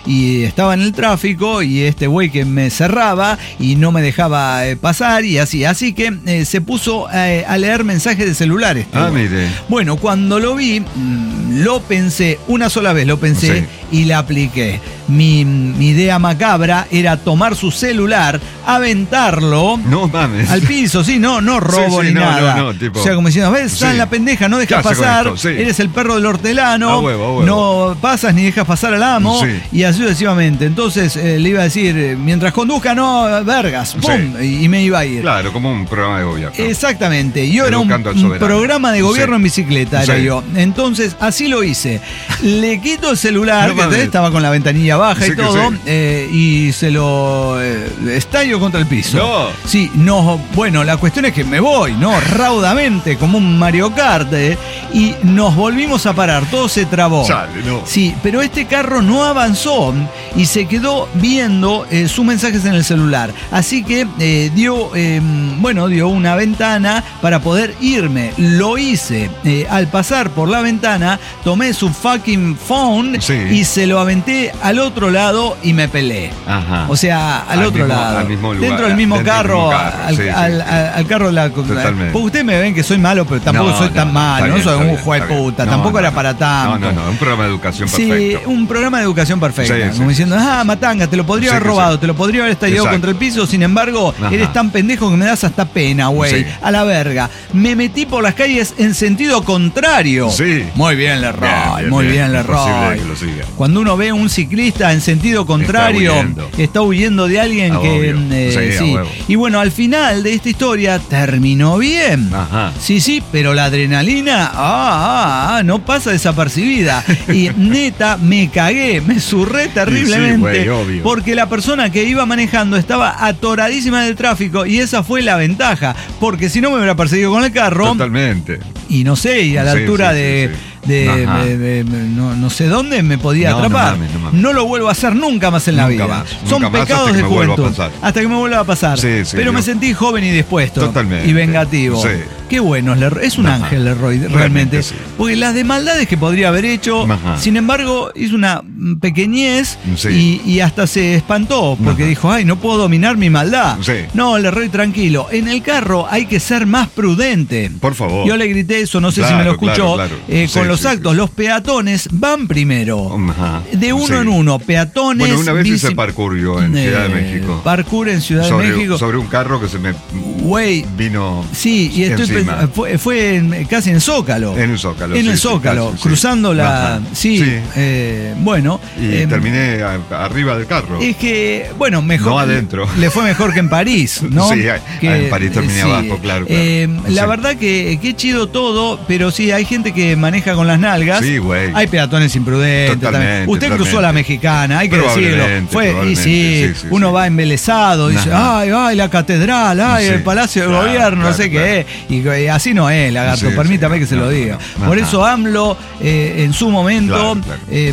y estaba en el tráfico y este güey que me cerraba y no me dejaba eh, pasar y así. Así que eh, se puso eh, a leer mensajes de celulares. Este ah, mire. Bueno, cuando lo vi, mmm, lo pensé, una sola vez lo pensé sí. y la apliqué. Mi, mi idea macabra era tomar su celular, aventarlo no, mames. al piso, sí, no, no robo sí, sí, ni no, nada. No, no, tipo, o sea, como diciendo, ves, estás sí. en la pendeja, no dejas pasar, sí. eres el perro del hortelano, a huevo, a huevo. No pasas ni dejas pasar al amo, sí. y así sucesivamente. Entonces eh, le iba a decir, eh, mientras conduzca, no, vergas, ¡pum! Sí. Y, y me iba a ir. Claro, como un programa de gobierno. Exactamente, yo era un, un programa de gobierno sí. en bicicleta, era sí. yo. Entonces, así lo hice. Le quito el celular, no, que estaba con la ventanilla baja sí, y todo, sí. eh, y se lo eh, estallo contra el piso. No. Sí, no, bueno, la cuestión es que me voy, ¿no? Raudamente, como un Mario Kart, eh, y nos volvimos a parar, todo se trabó. Chale, no. Sí, pero este carro no avanzó y se quedó viendo eh, sus mensajes en el celular. Así que eh, dio, eh, bueno, dio una ventana para poder irme. Lo hice. Eh, al pasar por la ventana, tomé su fucking phone sí. y se lo aventé al otro lado y me peleé. Ajá. O sea, al, al otro mismo, lado. Al mismo lugar, dentro del mismo dentro carro, del mismo carro. Al, Sí, al, sí. al, al carro de la. Totalmente. Pues ustedes me ven que soy malo, pero tampoco no, soy tan no, malo, no bien, soy un juez puta, no, tampoco no, era para tanto. No, no, no, un programa de educación perfecto. Sí, un programa de educación perfecta. Sí, sí, como diciendo, ah, matanga, te lo podría sí, haber robado, sí. te lo podría haber estallado Exacto. contra el piso, sin embargo, Ajá. eres tan pendejo que me das hasta pena, güey. Sí. A la verga. Me metí por las calles en sentido contrario. Sí. Muy bien, Leroy, bien, bien, muy bien, bien Leroy. Cuando uno ve un ciclista en sentido contrario, está huyendo, está huyendo de alguien ah, que... Eh, sí, sí. Y bueno, al final de esta historia terminó bien. Ajá. Sí, sí, pero la adrenalina, ah, ah, ah, no pasa desapercibida. Y neta, me cagué, me zurré terriblemente. Sí, sí, güey, porque la persona que iba manejando estaba atoradísima en el tráfico y esa fue la ventaja. Porque si no me hubiera perseguido con el carro. Totalmente. Y no sé, y a la sí, altura sí, de... Sí, sí. De, de, de, de no, no sé dónde me podía no, atrapar. No, mames, no, mames. No lo vuelvo a hacer nunca más en la nunca vida. Más, Son nunca pecados de juventud. Hasta que me vuelva a pasar. Sí, sí, Pero yo. me sentí joven y dispuesto. Totalmente. Y vengativo. Sí. Qué bueno, es un Ajá. ángel Leroy, realmente. realmente sí. Porque las de maldades que podría haber hecho, Ajá. sin embargo, hizo una pequeñez sí. y, y hasta se espantó porque Ajá. dijo, ay, no puedo dominar mi maldad. Sí. No, Leroy, tranquilo. En el carro hay que ser más prudente. Por favor. Yo le grité eso, no sé claro, si me lo escuchó, claro, claro. Eh, Sí, con los sí, actos. Sí. Los peatones van primero. Ajá. De uno sí. en uno. Peatones. Bueno, una vez bici... hice parkour yo en eh, Ciudad de México. Parkour en Ciudad sobre, de México. Sobre un carro que se me Wey. vino. Sí, y estoy encima. Fue, fue en, casi en Zócalo. En el Zócalo. En sí, el Zócalo, sí, cruzando sí. la. Ajá. Sí, sí. Eh, bueno. Y eh, terminé a, arriba del carro. Es que, bueno, mejor. No adentro. Le fue mejor que en París, ¿no? Sí, que, en París terminé sí. abajo, claro. claro. Eh, sí. La verdad que, que chido todo, pero sí, hay gente que maneja con las nalgas. Sí, güey. Hay peatones imprudentes. Totalmente, Usted totalmente. cruzó la mexicana, hay que decirlo. Fue, y sí, sí, sí uno sí. va embelesado, dice, Ajá. ay, ay, la catedral, ay, sí. el Palacio del claro, Gobierno, claro, no sé claro. qué es. Y, y así no es, lagarto, sí, permítame sí, que se no, lo diga. No, no. Por eso AMLO, eh, en su momento, claro, claro. Eh,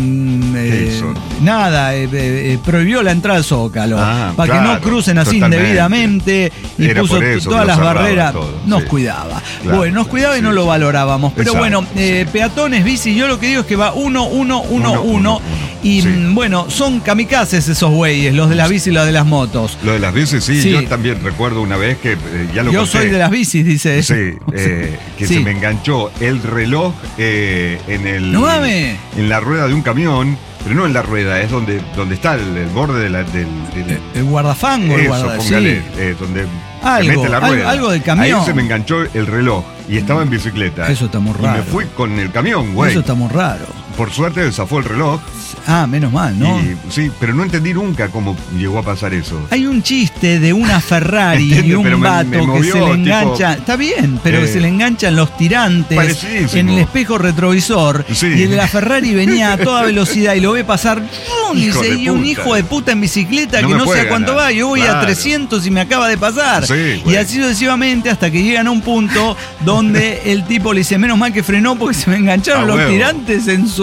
eh, nada, eh, eh, prohibió la entrada al Zócalo, ah, para claro, que no crucen así totalmente. indebidamente, y Era puso eso, todas las barreras, todo, nos sí. cuidaba. Claro, bueno, nos cuidaba sí, y no sí. lo valorábamos. Pero Exacto, bueno, eh, sí. peatones, bici, yo lo que digo es que va uno, uno, uno, uno, uno y sí. bueno, son kamikazes esos güeyes, los de la bici y los de las motos. Lo de las bicis, sí, sí. yo también recuerdo una vez que eh, ya lo Yo conté. soy de las bicis, dice. Sí, eh, que sí. se me enganchó el reloj eh, en el ¡No mames! En la rueda de un camión, pero no en la rueda, es donde, donde está el, el borde de la, del, del... El guardafango, el guarda, póngale, sí. eh, donde algo, se mete la rueda. Algo, algo del camión. Ahí se me enganchó el reloj y estaba en bicicleta. Eso está muy raro. Y me fui con el camión, güey. Eso está muy raro. Por suerte desafó el reloj. Ah, menos mal, ¿no? Y, sí, pero no entendí nunca cómo llegó a pasar eso. Hay un chiste de una Ferrari y un pero vato me, me movió, que se le engancha. tipo, está bien, pero eh, se le enganchan los tirantes parecidísimo. en el espejo retrovisor. Sí. Y el de la Ferrari venía a toda velocidad y lo ve pasar. Y dice, y un hijo de puta en bicicleta no que no sé a cuánto ganar. va. Yo voy claro. a trescientos y me acaba de pasar. Sí, y así sucesivamente hasta que llegan a un punto donde el tipo le dice, menos mal que frenó porque se me engancharon a los huevo. tirantes en su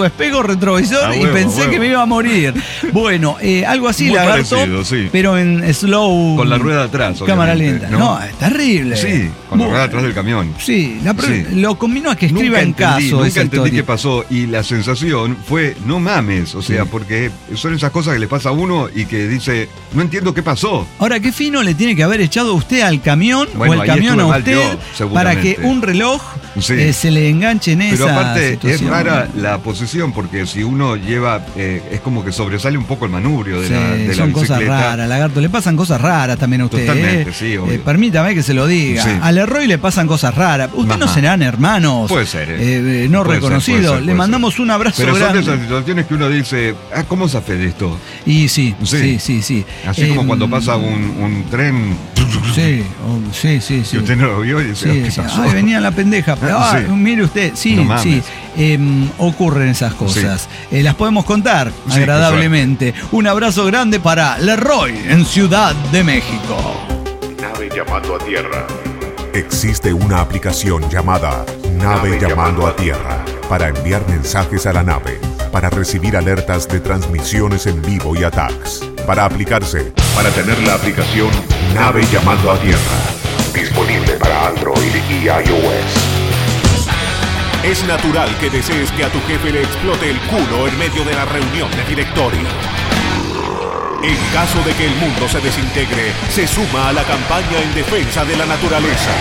su espejo retrovisor a y huevo, pensé huevo. que me iba a morir. Bueno, eh, algo así, Muy lagarto, parecido, sí. pero en slow. Con la rueda atrás, cámara obviamente, lenta. ¿no? No, es terrible. Sí, con la rueda atrás del camión. Sí, la pro- Sí. lo combinó a que escriba Nunca en entendí, caso nunca esa entendí historia. qué pasó y la sensación fue, no mames, o sea, Sí. porque son esas cosas que le pasa a uno y que dice, no entiendo qué pasó. Ahora, ¿qué fino le tiene que haber echado usted al camión Bueno, o el ahí camión a estuve mal usted yo, para que seguramente. un reloj Sí. eh, se le enganche en Pero esa aparte situación? es rara la posición porque si uno lleva, eh, es como que sobresale un poco el manubrio de Sí, la, de son la cosas bicicleta. raras, Lagarto. Le pasan cosas raras también a usted. Totalmente, eh. sí, obvio. Eh, permítame que se lo diga. Sí. Al Leroy le pasan cosas raras. ¿Usted no Ajá. serán hermanos? Puede ser, eh. eh, eh, no Puede ser, reconocidos. puede ser, le puede mandamos ser. un abrazo Pero son grande. de esas situaciones que uno dice, ah, ¿cómo zafé de esto? Y sí, sí, Sí. sí, sí. Así como Em, cuando pasa un, un tren Sí, oh, sí, sí, sí. y usted no lo vio y dice, Sí, "Oh, ¿qué decía, pasó?". ay, venía la pendeja. Ah, Sí. mire usted, sí, No mames. sí. eh, ocurren esas cosas. Eh, las podemos contar Sí, agradablemente. Un abrazo grande para Leroy en Ciudad de México. Nave llamando a tierra. Existe una aplicación llamada Nave, Nave llamando a tierra para enviar mensajes a la nave, para recibir alertas de transmisiones en vivo y attacks, para aplicarse, para tener la aplicación Nave llamando a tierra. Disponible para Android y iOS. Es natural que desees que a tu jefe le explote el culo en medio de la reunión de directorio. En caso de que el mundo se desintegre, se suma a la campaña en defensa de la naturaleza.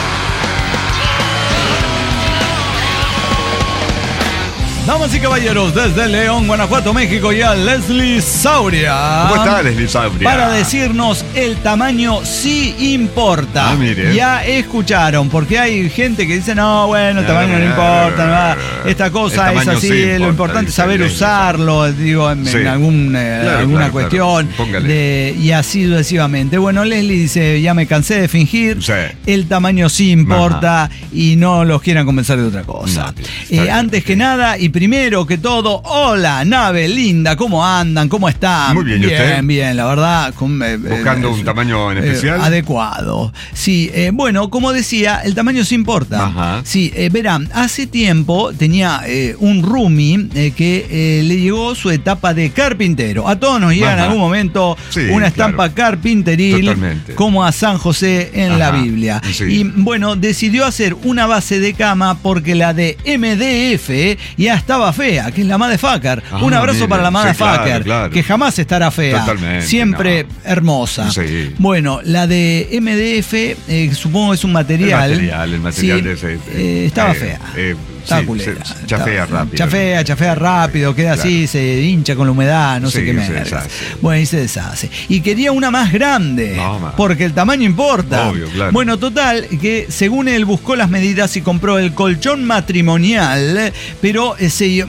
Damas y caballeros, desde León, Guanajuato, México, y a Leslie Sauria. ¿Cómo está, Leslie Sauria? Para decirnos el tamaño sí importa. Ah, mire. Ya escucharon, porque hay gente que dice, no, bueno, el tamaño no importa, nada. Esta cosa El es tamaño así, sí lo importa, importante es dice saber Leslie. usarlo, digo, en, Sí. en algún, eh, Claro, alguna claro, cuestión. claro. Póngale. de- y así sucesivamente. Bueno, Leslie dice, ya me cansé de fingir, Sí. el tamaño sí importa y no los quieran convencer de otra cosa. No, está Eh, bien, antes está que bien. nada y primero que todo, hola, nave linda, ¿cómo andan? ¿Cómo están? Muy bien, ¿y bien, usted? bien, la verdad. con- eh, ¿Buscando eh, un tamaño en eh, especial? adecuado. Sí, eh, bueno, como decía, el tamaño sí importa. Ajá. Sí, eh, verán, hace tiempo tenía eh, un roomie eh, que eh, le llegó su etapa de carpintero. A todos nos llega en Ajá. algún momento Sí, una estampa claro. carpinteril, Totalmente. como a San José en la Ajá, Biblia. sí. Y bueno, decidió hacer una base de cama porque la de M D F ya estaba fea, que es la motherfucker. Ah, un abrazo mire. para la Sí, motherfucker, claro, claro. que jamás estará fea. Totalmente, Siempre no. hermosa. Sí. Bueno, la de M D F, eh, supongo es un material. El material, el material Sí, de ese. eh, estaba eh, fea. eh, Estaba sí, culera. se- se chafea Estaba- rápido. Chafea, chafea rápido, queda Claro. así, se hincha con la humedad, no sé Sí, qué se me deshace. Bueno, y se deshace. Y quería una más grande, No, ma. porque el tamaño importa. Obvio, claro. Bueno, total, que según él buscó las medidas y compró el colchón matrimonial, pero ese...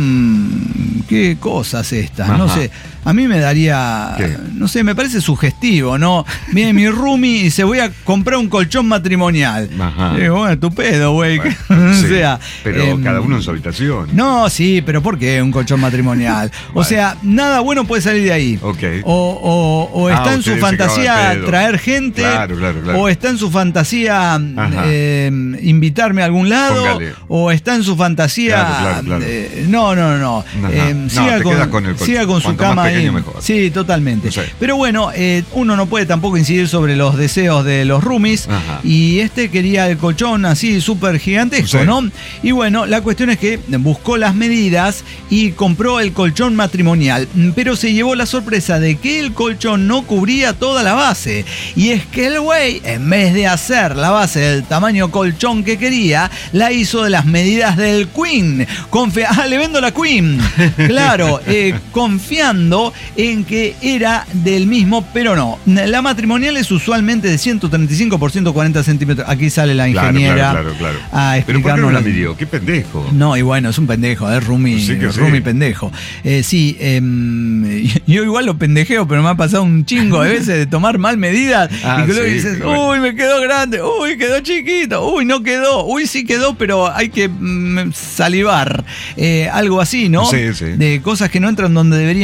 Mmm, qué cosas estas, no Ajá. sé. A mí me daría, ¿Qué? no sé, me parece sugestivo, ¿no? Viene mi roomie y se voy a comprar un colchón matrimonial. Ajá. Eh, bueno, tu pedo, güey. Bueno, o sí, sea, pero em, cada uno en su habitación. no, sí, pero ¿por qué un colchón matrimonial? O Vale. sea, nada bueno puede salir de ahí. Ok. O, o- o Ah, está en usted su dice que fantasía va al pedo. traer gente. Claro, claro, claro. O está en su fantasía Ajá. eh, invitarme a algún lado. Póngale. O está en su fantasía. Claro, claro, claro. eh, no, no, no. Ajá. Eh, No, siga, te con, quedas con el colchón. siga con su Cuanto más cama ahí. pequeño, mejor. Sí, totalmente. Sí. Pero bueno, eh, uno no puede tampoco incidir sobre los deseos de los roomies. Ajá. Y este quería el colchón así súper gigantesco, Sí. ¿no? Y bueno, la cuestión es que buscó las medidas y compró el colchón matrimonial, pero se llevó la sorpresa de que el colchón no cubría toda la base. Y es que el güey, en vez de hacer la base del tamaño colchón que quería, la hizo de las medidas del Queen. Confi- ah, le vendo la Queen. Claro, eh, confiando en que era del mismo, pero no. La matrimonial es usualmente de ciento treinta y cinco por ciento cuarenta centímetros. Aquí sale la Claro, ingeniera claro, claro, claro. a Pero ¿por qué no explicarnos. la lo- midió? Qué pendejo. No, y bueno, es un pendejo, es Rumi, Sí que sí. Rumi pendejo. Eh, sí, em, yo igual lo pendejeo, pero me ha pasado un chingo de veces de tomar mal medidas Ah, y que luego sí, dices, qué bueno. uy, me quedó grande, uy, quedó chiquito, uy, no quedó, uy, sí quedó, pero hay que mm, salivar. Eh, algo así, ¿no? Sí, sí. De cosas que no entran donde deberían entrar.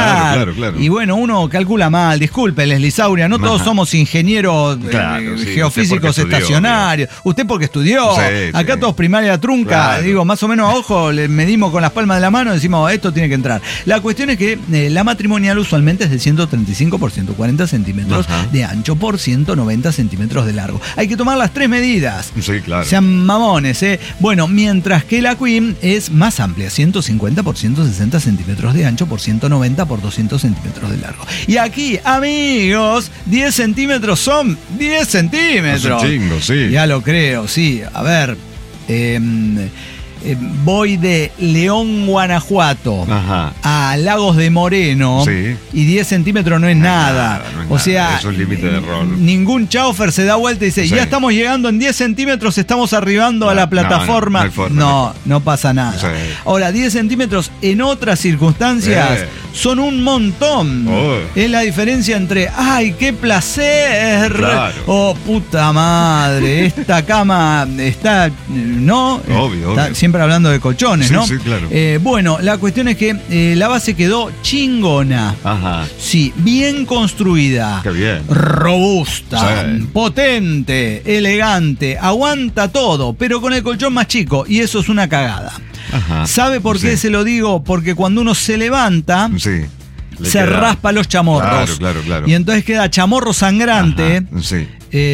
Claro, claro, claro. Y bueno, uno calcula mal. Disculpe, Leslie Sauria, no Ajá. todos somos ingenieros claro, eh, sí. geofísicos usted estacionarios. Estudió, usted porque estudió. Sí, Acá sí. todos primaria trunca. Claro. Digo, más o menos a ojo, le medimos con las palmas de la mano y decimos, esto tiene que entrar. La cuestión es que eh, la matrimonial usualmente es de ciento treinta y cinco por ciento cuarenta centímetros Ajá. de ancho por ciento noventa centímetros de largo. Hay que tomar las tres medidas. Sí, claro. Sean mamones, ¿eh? Bueno, mientras que la Queen es más amplia, ciento cincuenta por ciento sesenta centímetros de ancho por ciento noventa por doscientos centímetros de largo. Y aquí, amigos, diez centímetros son diez centímetros. Es un chingo, sí. Ya lo creo, sí. A ver, eh, eh, voy de León, Guanajuato Ajá. a Lagos de Moreno sí. y diez centímetros no es no nada. nada no es o sea, nada. Es un límite de error. Ningún chauffeur se da vuelta y dice, sí. ya estamos llegando en diez centímetros, estamos arribando no, a la plataforma. No, no, no, forma, no, no, no pasa nada. Sí. Ahora, diez centímetros en otras circunstancias eh. son un montón. Oh. Es la diferencia entre, ¡ay, qué placer! Claro. Oh, puta madre, esta cama está, ¿no? Obvio, está, obvio. Siempre hablando de colchones, sí, ¿no? Sí, claro. Eh, bueno, la cuestión es que eh, la base quedó chingona. Ajá. Sí, bien construida. Qué bien. Robusta, sí. potente, elegante, aguanta todo, pero con el colchón más chico, y eso es una cagada. Ajá. ¿Sabe por qué sí. se lo digo? Porque cuando uno se levanta... Sí. Le se queda... raspa los chamorros. Claro, claro, claro. Y entonces queda chamorro sangrante. Ajá, sí.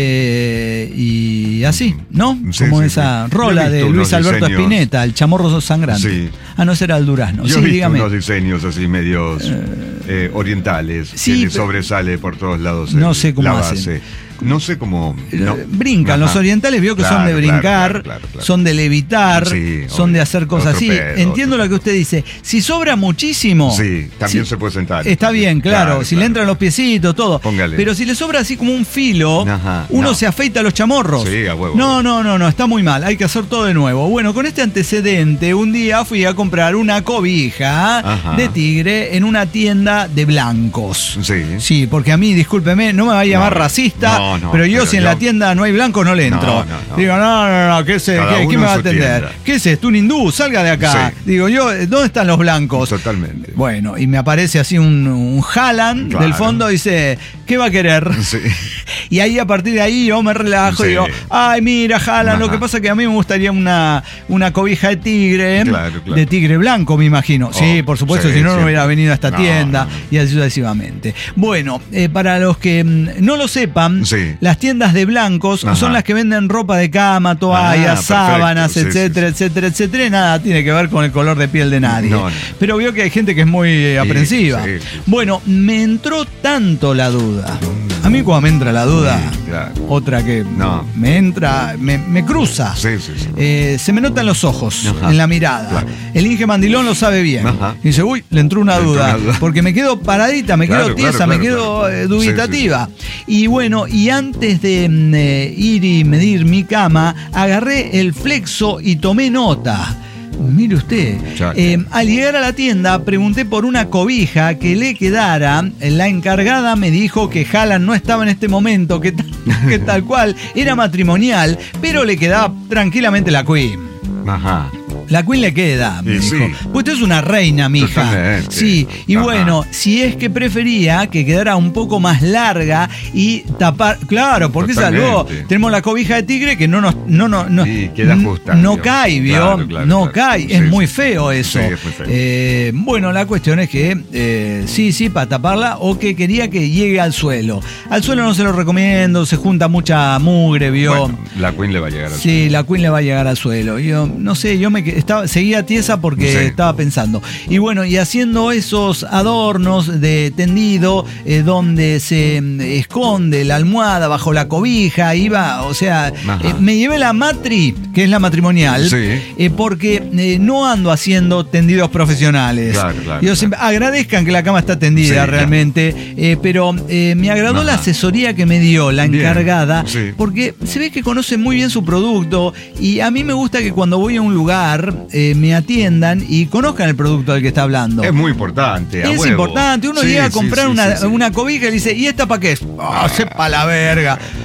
Eh, y así, ¿no? Sí, Como sí, esa sí. rola de Luis Alberto diseños... Spinetta, el chamorro sangrante. Sí. Ah, no, será el durazno. Yo sí, he visto dígame. unos diseños así medios eh... Eh, orientales sí, que le pero... sobresale por todos lados. No el, sé cómo la hacen. base. No sé cómo... No. Brincan, Ajá. los orientales veo que claro, son de brincar, claro, claro, claro. son de levitar, sí, son obvio. de hacer cosas así. Pedo, Entiendo lo que usted dice. Si sobra muchísimo... Sí, también si, se puede sentar. Está bien, claro. claro si claro. le entran los piecitos, todo. Póngale. Pero si le sobra así como un filo, Ajá, uno no. se afeita los chamorros. Sí, a huevo. No, no, no, no, está muy mal. Hay que hacer todo de nuevo. Bueno, con este antecedente, un día fui a comprar una cobija Ajá. de tigre en una tienda de blancos. Sí. Sí, porque a mí, discúlpeme, no me va a llamar no, racista, no, no, pero yo pero si en yo... la tienda no hay blanco, no le entro. No, no, no. Digo, no, no, no, ¿qué es? ¿Quién me va a atender? Tienda. ¿Qué es esto? ¿Un hindú? Salga de acá. Sí. Digo, yo, ¿dónde están los blancos? Totalmente. Bueno, y me aparece así un, un Haaland claro. del fondo, dice, ¿qué va a querer? Sí. Y ahí, a partir de ahí, yo me relajo sí. y digo, ay, mira, Haaland, lo que pasa es que a mí me gustaría una, una cobija de tigre, claro, claro. de tigre blanco, me imagino. Oh, sí, por supuesto, sí, si no, sí. no hubiera venido a esta no, tienda, no, no. y así sucesivamente. Bueno, eh, para los que no lo sepan, sí. las tiendas de blancos Ajá. son las que venden ropa de cama, toallas, ah, sábanas, sí, etcétera, sí, sí. etcétera, etcétera. Nada tiene que ver con el color de piel de nadie. No, no. Pero veo que hay gente que es muy sí, aprensiva. Sí, sí, sí. Bueno, me entró tanto la duda. A mí cuando me entra la duda, sí, claro. otra que no. me entra, me, me cruza. Sí, sí, sí. Eh, se me notan los ojos, Ajá. en la mirada. Claro. El Inge Mandilón lo sabe bien. Ajá. Y dice, uy, le entró una, le duda, entró una duda. Porque me quedo paradita, me claro, quedo tiesa, claro, claro, me quedo claro. eh, dubitativa. Sí, sí, sí. Y bueno, y antes de eh, ir y medir mi cama, agarré el flexo y tomé nota. Mire usted, eh, al llegar a la tienda pregunté por una cobija que le quedara. La encargada me dijo que Haaland no estaba en este momento, que, que tal cual era matrimonial, pero le quedaba tranquilamente la Queen. Ajá. La Queen le queda, me sí, dijo. Sí. Pues usted es una reina, mija. Totalmente. Sí, y Ajá. bueno, si es que prefería que quedara un poco más larga y tapar. Claro, porque salvo tenemos la cobija de tigre que no nos. No, no, no, sí, queda justa. No cae, ¿vio? Claro, claro, no claro. cae. Sí, es sí. muy feo eso. Sí, es muy feo. Eh, bueno, la cuestión es que eh, sí, sí, para taparla, o que quería que llegue al suelo. Al suelo no se lo recomiendo, se junta mucha mugre, ¿vio? Bueno, la Queen le va a llegar al sí, suelo. Sí, la Queen le va a llegar al suelo. Yo no sé, yo me estaba, seguía tiesa porque sí. estaba pensando. Y bueno, y haciendo esos adornos de tendido eh, donde se eh, esconde la almohada bajo la cobija, iba, o sea, eh, me llevé la matri, que es la matrimonial, sí. eh, porque eh, no ando haciendo tendidos profesionales. Claro, claro, Yo claro. Siempre, agradezcan que la cama está tendida sí, realmente, claro. eh, pero eh, me agradó Ajá. la asesoría que me dio la encargada, sí. porque se ve que conoce muy bien su producto y a mí me gusta que cuando voy a un lugar eh, me atiendan y conozcan el producto del que está hablando. Es muy importante. A es huevo. importante. Uno sí, llega a comprar sí, sí, una, sí, sí. una cobija y dice, ¿y esta para qué es? Oh, sepa la verga.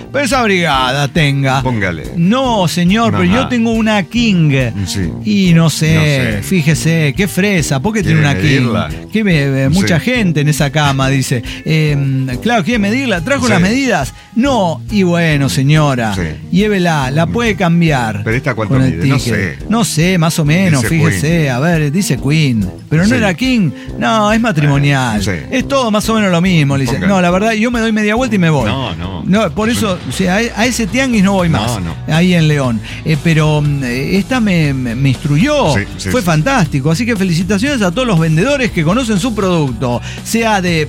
pero esa brigada tenga. Póngale. No, señor, Ajá. pero yo tengo una King. Sí. Y no sé, no sé, fíjese, qué fresa, ¿por qué tiene una medirla? King? ¿Qué me, mucha sí. gente en esa cama, dice. Eh, claro, ¿quiere medirla? ¿Trajo sí. las medidas? No, y bueno, señora, sí. llévela, la puede cambiar. ¿Pero esta cuánto mide? No sé. No sé, más o menos, dice fíjese, Queen. A ver, dice Queen. Pero no sí. era King, no, es matrimonial. Sí. Es todo más o menos lo mismo, le dice. No, la verdad, yo me doy media vuelta y me voy. No, no. No, por eso, o sea, a ese tianguis no voy más. No, no. Ahí en León. Eh, pero eh, esta me, me, me instruyó. Sí, sí, Fue sí. fantástico. Así que felicitaciones a todos los vendedores que conocen su producto. Sea de...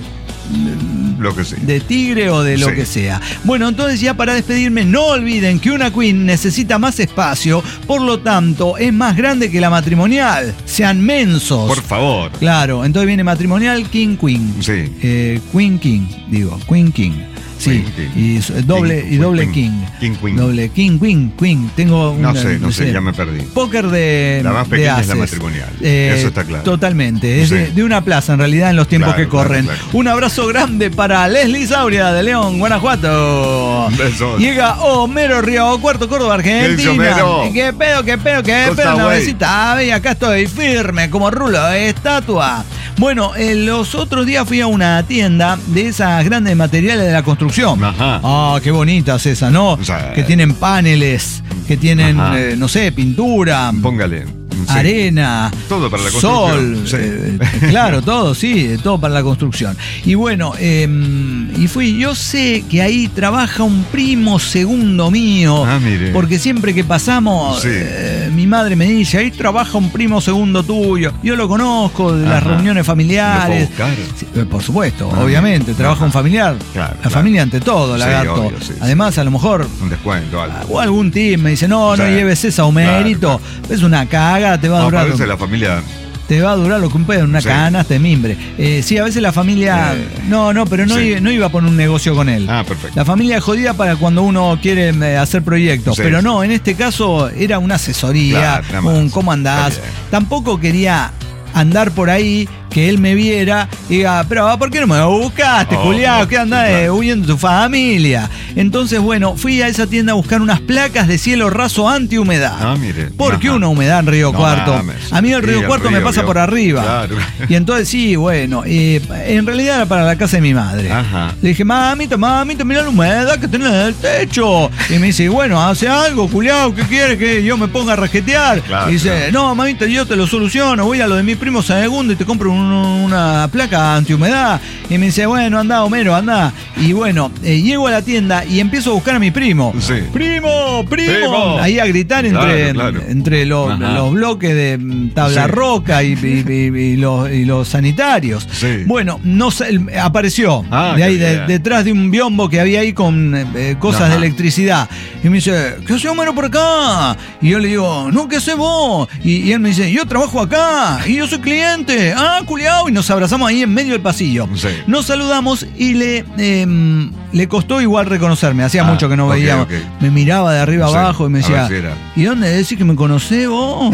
Lo que sea. De tigre o de lo sí. que sea. Bueno, entonces ya para despedirme, no olviden que una Queen necesita más espacio, por lo tanto es más grande que la matrimonial. Sean mensos. Por favor. Claro, entonces viene matrimonial King Queen. Sí. Eh, Queen King, digo, Queen King. Sí, Queen, y doble, King, y doble King. King, Queen. Doble King, Queen, Queen. Tengo una, no sé, no, no sé, sé, ya me perdí. Póker de La más pequeña de es la matrimonial. Eh, Eso está claro. Totalmente. Es sí. de, de una plaza, en realidad, en los tiempos claro, que corren. Claro, claro. Un abrazo grande para Leslie Sauria de León, Guanajuato. Besos. Llega Homero Río Cuarto, Córdoba, Argentina. ¿Qué pedo, qué pedo, qué pedo? Una besita. Y acá estoy firme, como rulo de estatua. Bueno, eh, los otros días fui a una tienda de esas grandes materiales de la construcción. Ajá. Ah, qué bonitas esas, ¿no? O sea, que tienen paneles, que tienen, eh, no sé, pintura. Póngale. Sí. Arena, todo para la construcción. Sol, sí. eh, claro, todo, sí, todo para la construcción. Y bueno, eh, y fui, yo sé que ahí trabaja un primo segundo mío, ah, mire. Porque siempre que pasamos, sí. eh, mi madre me dice, ahí trabaja un primo segundo tuyo. Yo lo conozco de las Ajá. reuniones familiares. Sí, por supuesto, ah, obviamente, trabaja Ajá. un familiar. Claro, la claro. familia ante todo, lagarto. Sí, obvio, sí, Además, sí. a lo mejor un descuento, algo. O algún team me dice, no, sí. no lleves esa, Homerito. Claro, claro. Es una caga. Te va a durar. No, a veces la familia. Te va a durar lo que un pedo, una sí. canasta de mimbre. Eh, sí, a veces la familia. Eh, no, no, pero no, sí. iba, no iba a poner un negocio con él. Ah, perfecto. La familia es jodida para cuando uno quiere eh, hacer proyectos. Sí, pero no, en este caso era una asesoría, claro, un cómo andás. Tampoco quería andar por ahí, que él me viera y diga, pero ¿por qué no me buscaste, oh, culiao? No, ¿Qué andás claro. huyendo de tu familia? Entonces, bueno, fui a esa tienda a buscar unas placas de cielo raso anti-humedad. Ah, mire. ¿Por qué una humedad en Río no, Cuarto? Mames. A mí el Río sí, Cuarto el río, me pasa río. por arriba. Claro. Y entonces, sí, bueno, eh, en realidad era para la casa de mi madre. Ajá. Le dije, mamita, mamita, mira la humedad que tenés en el techo. Y me dice, bueno, hace algo, culiao, ¿qué quieres que yo me ponga a raquetear? Claro, y dice, claro. no, mamita, yo te lo soluciono, voy a lo de mi primo segundo y te compro un una placa antihumedad. Y me dice, bueno, anda, Homero, anda. Y bueno, eh, llego a la tienda y empiezo a buscar a mi primo. Sí. ¡Primo! ¡Primo! ¡Primo! Ahí a gritar entre, claro, claro. entre los, los bloques de tabla sí. roca y, y, y, y, los, y los sanitarios. Sí. Bueno, no sé, apareció ah, de ahí, de, detrás de un biombo que había ahí con eh, cosas Ajá. de electricidad. Y me dice, ¿qué hace Homero por acá? Y yo le digo, no, ¿qué hace vos? Y, y él me dice, yo trabajo acá y yo soy cliente. Ah, culiao. Y nos abrazamos ahí en medio del pasillo. Sí. Nos saludamos y le, eh, le costó igual reconocerme. Hacía ah, mucho que no okay, veíamos. Okay. Me miraba de arriba sí. abajo y me decía, si ¿y dónde decís que me conocés vos?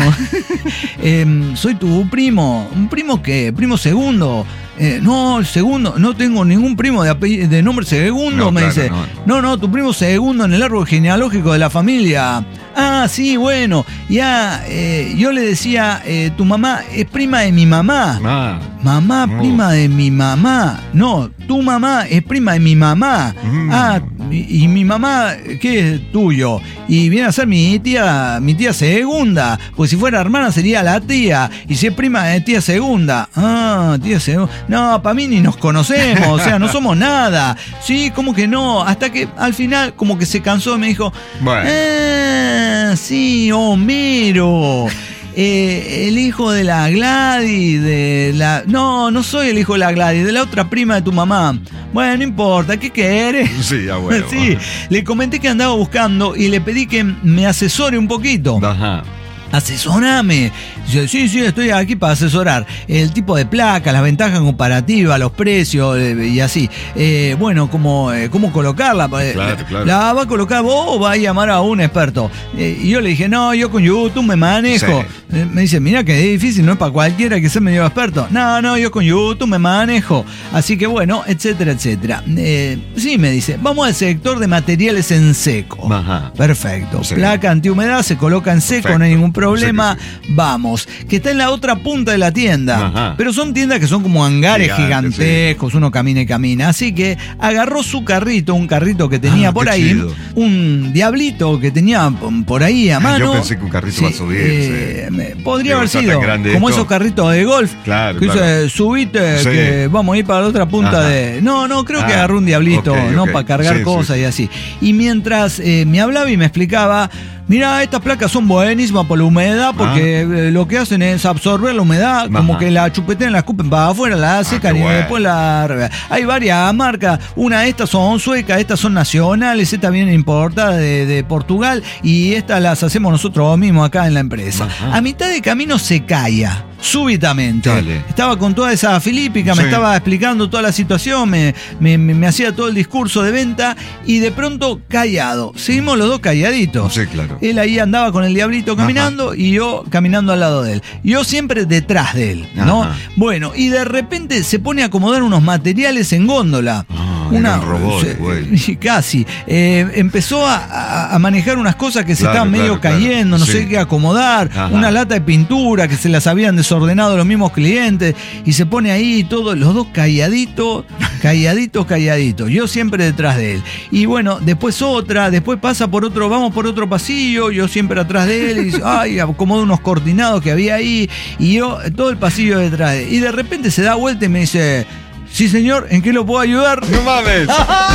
eh, soy tu primo. ¿Un primo qué? ¿Primo segundo? Eh, no, el segundo, no tengo ningún primo de, apell- de nombre segundo, no, me claro, dice. No. no, no, tu primo segundo en el árbol genealógico de la familia. Ah, sí, bueno. Ya, eh, yo le decía, eh, tu mamá es prima de mi mamá. Ah, mamá, no. prima de mi mamá. No, tu mamá es prima de mi mamá. Mm. Ah, y, y mi mamá, ¿qué es tuyo? Y viene a ser mi tía, mi tía segunda. Pues si fuera hermana sería la tía. Y si es prima de tía segunda. Ah, tía segunda. No, para mí ni nos conocemos, o sea, no somos nada. Sí, ¿cómo que no? Hasta que al final como que se cansó y me dijo, bueno. ah, sí, Homero. Eh, el hijo de la Gladys, de la... No, no soy el hijo de la Gladys, de la otra prima de tu mamá. Bueno, no importa, ¿qué querés? Sí, ya bueno. Sí, le comenté que andaba buscando y le pedí que me asesore un poquito. Ajá. asesorame. Yo, sí, sí, estoy aquí para asesorar. El tipo de placa, las ventajas comparativas, los precios eh, y así. Eh, bueno, cómo, eh, cómo colocarla. Claro, claro. ¿La va a colocar vos o va a llamar a un experto? Eh, y yo le dije, no, yo con YouTube me manejo. Sí. Eh, me dice, mira que es difícil, no es para cualquiera que sea medio experto. No, no, yo con YouTube me manejo. Así que bueno, etcétera, etcétera. Eh, sí, me dice, vamos al sector de materiales en seco. Ajá. Perfecto. Sí. Placa antihumedad se coloca en seco, perfecto. No hay ningún problema. Sí, sí. Vamos. Que está en la otra punta de la tienda. Ajá. Pero son tiendas que son como hangares Gigante, gigantescos, sí. Uno camina y camina. Así que agarró su carrito, un carrito que tenía ah, por ahí, chido. Un diablito que tenía por ahí a mano. Ah, yo pensé que un carrito sí, va a subir. Eh, sí. Podría haber sido como esos carritos de golf. Claro, que claro. dice, subite, sí. Que vamos a ir para la otra punta. Ajá. De... No, no, creo ah, que agarró un diablito, okay, ¿no? Okay. Para cargar sí, cosas sí. Y así. Y mientras eh, me hablaba y me explicaba, mira, estas placas son buenísimas por la humedad, porque ah. lo que hacen es absorber la humedad, ajá. Como que la chupetean, la escupen para afuera, la secan ah, y bueno. Después la... Hay varias marcas, una de estas son suecas, estas son nacionales, esta viene importada de, de Portugal y estas las hacemos nosotros mismos acá en la empresa. Ajá. A mitad de camino se calla. Súbitamente. Dale. Estaba con toda esa filípica, sí. Me estaba explicando toda la situación, me, me, me, me hacía todo el discurso de venta y de pronto callado. Seguimos los dos calladitos. Sí, claro. Él ahí andaba con el diablito caminando. Ajá. Y yo caminando al lado de él. Yo siempre detrás de él, ¿no? Ajá. Bueno, y de repente se pone a acomodar unos materiales en góndola. Ah, una robot, güey. Casi. Eh, empezó a, a, a manejar unas cosas que se claro, estaban medio claro, cayendo, claro. No sí. sé qué acomodar. Ajá. Una lata de pintura que se las habían desordenado los mismos clientes y se pone ahí todos los dos calladitos, calladitos, calladitos. Yo siempre detrás de él. Y bueno, después otra, después pasa por otro, vamos por otro pasillo, yo siempre atrás de él y dice, ay, acomodo unos cortinados que había ahí y yo todo el pasillo detrás de él. Y de repente se da vuelta y me dice, sí señor, ¿en qué lo puedo ayudar? No mames.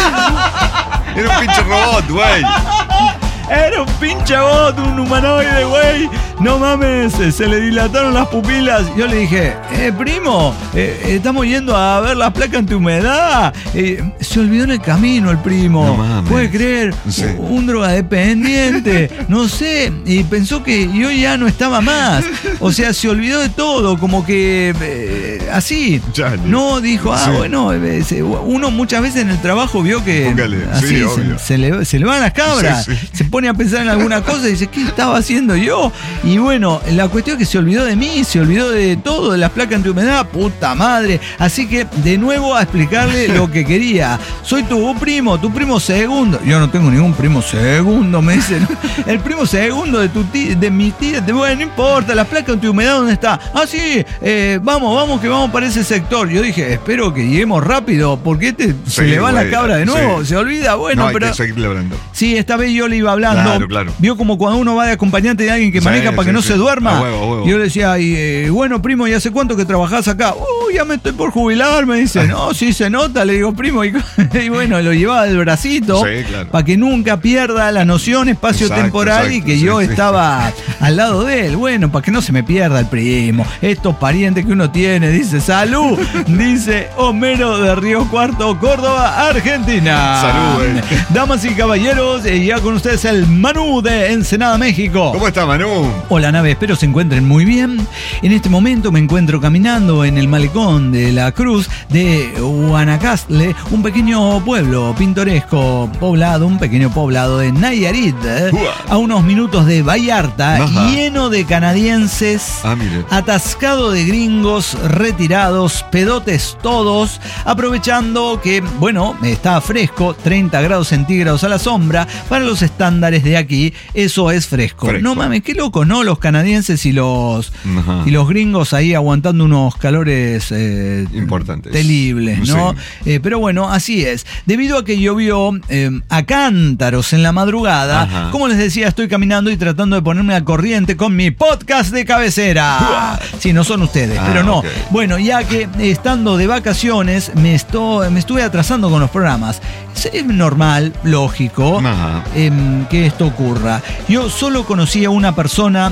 Era un pinche robot, güey. Era un pinche bot, un humanoide, güey. No mames, se le dilataron las pupilas. Yo le dije, eh, primo, eh, estamos yendo a ver las placas antihumedad. Eh, se olvidó en el camino el primo. No mames. ¿Puede creer? Sí. Un drogadependiente. No sé. Y pensó que yo ya no estaba más. O sea, se olvidó de todo. Como que eh, así. Chale. No, dijo, ah, sí. Bueno, eh, uno muchas veces en el trabajo vio que póngale. Así sí, se, se, le, se le van las cabras. Sí, sí. Se pone a pensar en alguna cosa y dice, ¿qué estaba haciendo yo? Y bueno, la cuestión es que se olvidó de mí, se olvidó de todo, de las placas antihumedad, puta madre. Así que de nuevo a explicarle lo que quería. Soy tu primo, tu primo segundo. Yo no tengo ningún primo segundo, me dicen. El primo segundo de tu tía, de mi tía. Bueno, no importa, las placas antihumedad, ¿dónde está? Ah, sí, eh, vamos, vamos, que vamos para ese sector. Yo dije, espero que lleguemos rápido, porque este sí, se le va wey, la cabra de nuevo, sí. Se olvida, bueno, no, hay pero. Que seguirle hablando. Sí, esta vez yo le iba hablando. Claro, claro. Vio como cuando uno va de acompañante de alguien que sí, maneja para sí, que no sí. se duerma. A huevo, a huevo. Yo le decía, y, eh, bueno, primo, ¿y hace cuánto que trabajás acá? Uh, ya me estoy por jubilar, me dice. No, sí se nota, le digo, primo. Y, y bueno, lo llevaba del bracito sí, claro. Para que nunca pierda la noción espacio-temporal exacto, exacto, y que sí, yo sí. estaba al lado de él. Bueno, para que no se me pierda el primo. Estos parientes que uno tiene, dice, salud, dice Homero de Río Cuarto, Córdoba, Argentina. Salud, eh. Damas y caballeros, eh, ya con ustedes el Manu de Ensenada, México. ¿Cómo está, Manu? Hola, nave, espero se encuentren muy bien. En este momento me encuentro caminando en el malecón de la Cruz de Guanacaste, un pequeño pueblo pintoresco poblado, un pequeño poblado de Nayarit, eh, a unos minutos de Vallarta, ajá. Lleno de canadienses, ah, mire. Atascado de gringos, retirados, pedotes todos, aprovechando que, bueno, está fresco, treinta grados centígrados a la sombra, para los estándares de aquí, eso es fresco. fresco. No mames, qué loco, ¿no? Los canadienses y los ajá. y los gringos ahí aguantando unos calores eh, importantes, terribles, ¿no? Sí. Eh, pero bueno, así es. Debido a que llovió eh, a cántaros en la madrugada, ajá. Como les decía, estoy caminando y tratando de ponerme al corriente con mi podcast de cabecera. Sí, no son ustedes, ah, pero no. Okay. Bueno, ya que estando de vacaciones me, estoy, me estuve atrasando con los programas. Es normal, lógico, eh, que esto ocurra. Yo solo conocí a una persona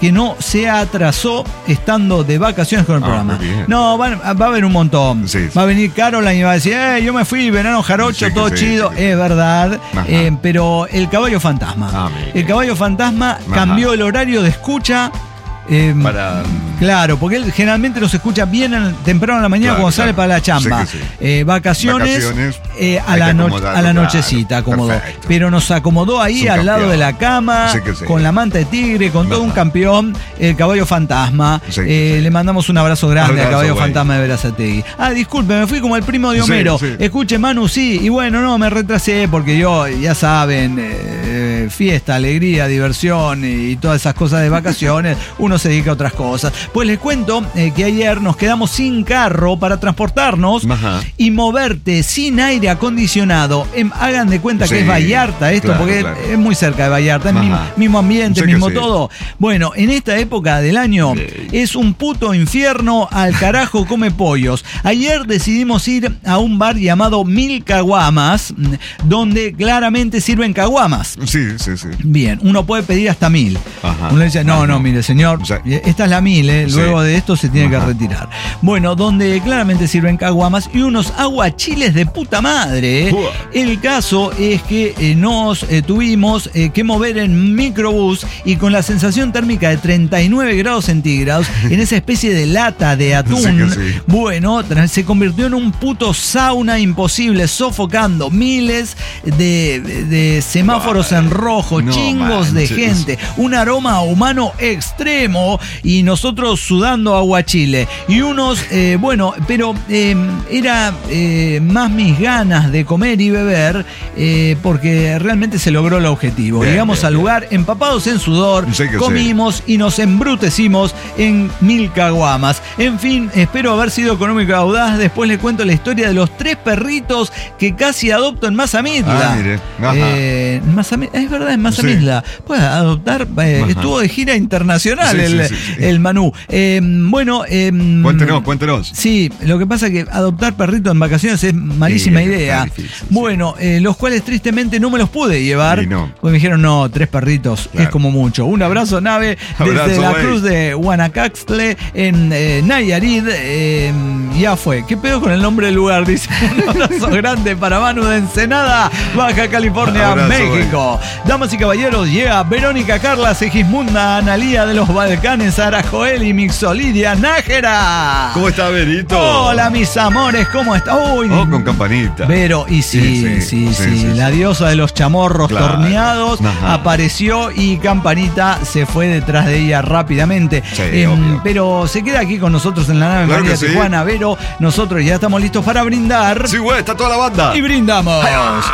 que no se atrasó estando de vacaciones con el ah, programa. No, va, va a haber un montón. Sí, sí. Va a venir Caroline y va a decir, eh, yo me fui, verano jarocho, sí, todo sí, chido. Sí, sí. Es verdad. Eh, pero el caballo fantasma. Ah, el caballo fantasma Ajá. cambió el horario de escucha. Eh, para... Claro, porque él generalmente nos escucha bien en, temprano en la mañana, claro, cuando claro. sale para la chamba. Sí, sí. Eh, vacaciones, vacaciones eh, a, la no, a la nochecita acomodó. Perfecto. Pero nos acomodó ahí al campeón. lado de la cama, sí sí. con la manta de tigre, con Ajá. todo un campeón, el caballo fantasma. Sí, eh, sí. Le mandamos un abrazo grande al caballo güey. fantasma de Berazategui. Ah, disculpe, me fui como el primo de Homero. Sí, sí. Escuche, Manu, sí. Y bueno, no, me retrasé porque yo, ya saben, eh, fiesta, alegría, diversión y todas esas cosas de vacaciones. Uno se dedica a otras cosas. Pues les cuento eh, que ayer nos quedamos sin carro para transportarnos Ajá. y moverte sin aire acondicionado. En, hagan de cuenta sí, que es Vallarta esto, claro, porque claro. es muy cerca de Vallarta, es mismo, mismo ambiente, sé mismo todo. Sí. Bueno, en esta época del año sí. es un puto infierno al carajo come pollos. Ayer decidimos ir a un bar llamado Mil Caguamas, donde claramente sirven caguamas. Sí, sí, sí. Bien, uno puede pedir hasta mil. Ajá. Uno dice, no, no, mire, señor, o sea, esta es la mil, ¿eh? Luego sí. de esto se tiene Ajá. que retirar. Bueno, donde claramente sirven caguamas y unos aguachiles de puta madre. ¿eh? El caso es que eh, nos eh, tuvimos eh, que mover en microbús y con la sensación térmica de treinta y nueve grados centígrados en esa especie de lata de atún. Sí sí. Bueno, se convirtió en un puto sauna imposible, sofocando miles de, de, de semáforos wow. en rojo, no, chingos manches. de gente, un aroma humano extremo y nosotros sudando aguachile y unos, eh, bueno, pero eh, era eh, más mis ganas de comer y beber eh, porque realmente se logró el objetivo. Bien, Llegamos bien, al lugar bien. empapados en sudor, comimos sí. y nos embrutecimos en Mil Caguamas. En fin, espero haber sido económico y audaz. Después les cuento la historia de los tres perritos que casi adopto en Mazamitla. Ah, mire. Eh, Mazamitla, es verdad, en Mazamitla. Sí. Puedes adoptar, eh, estuvo de gira internacional sí, el, sí, sí, sí. el Manu. Eh, bueno, eh, cuéntenos, cuéntenos. Sí, lo que pasa es que adoptar perritos en vacaciones es malísima sí, idea. Difícil, bueno, sí. eh, los cuales tristemente no me los pude llevar. Sí, no. Porque me dijeron, no, tres perritos claro. es como mucho. Un abrazo, Nave, desde abrazo, la wey. cruz de Guanacaxtle en eh, Nayarit. Eh, ya fue. ¿Qué pedo con el nombre del lugar? Dice, un abrazo grande para Manu de Ensenada, Baja California, abrazo, México. Wey. Damas y caballeros, llega Verónica Carla, Segismunda, Analía de los Balcanes, Sara Joel y Mixolidia Nájera. ¿Cómo está, Verito? Hola, mis amores, ¿cómo está? Uy, oh, con campanita. Vero, y sí, sí, sí, sí, sí, sí, sí la diosa de los chamorros claro. torneados Ajá. apareció y Campanita se fue detrás de ella rápidamente. Sí, eh, pero se queda aquí con nosotros en la nave claro María Tijuana, sí. Vero. Nosotros ya estamos listos para brindar. Sí, güey, está toda la banda. Y brindamos.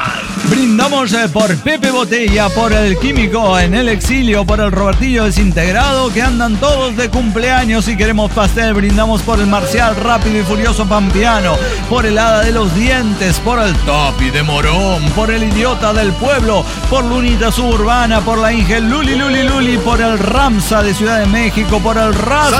Brindamos eh, por Pepe Botella, por el Químico en el exilio, por el Robertillo desintegrado, que andan todos de cumpleaños y queremos pastel. Brindamos por el Marcial rápido y furioso pampeano, por el Hada de los Dientes, por el Tapi de Morón, por el Idiota del Pueblo, por Lunita Suburbana, por la Inge Luli Luli Luli, por el Ramsa de Ciudad de México, por el Raspi.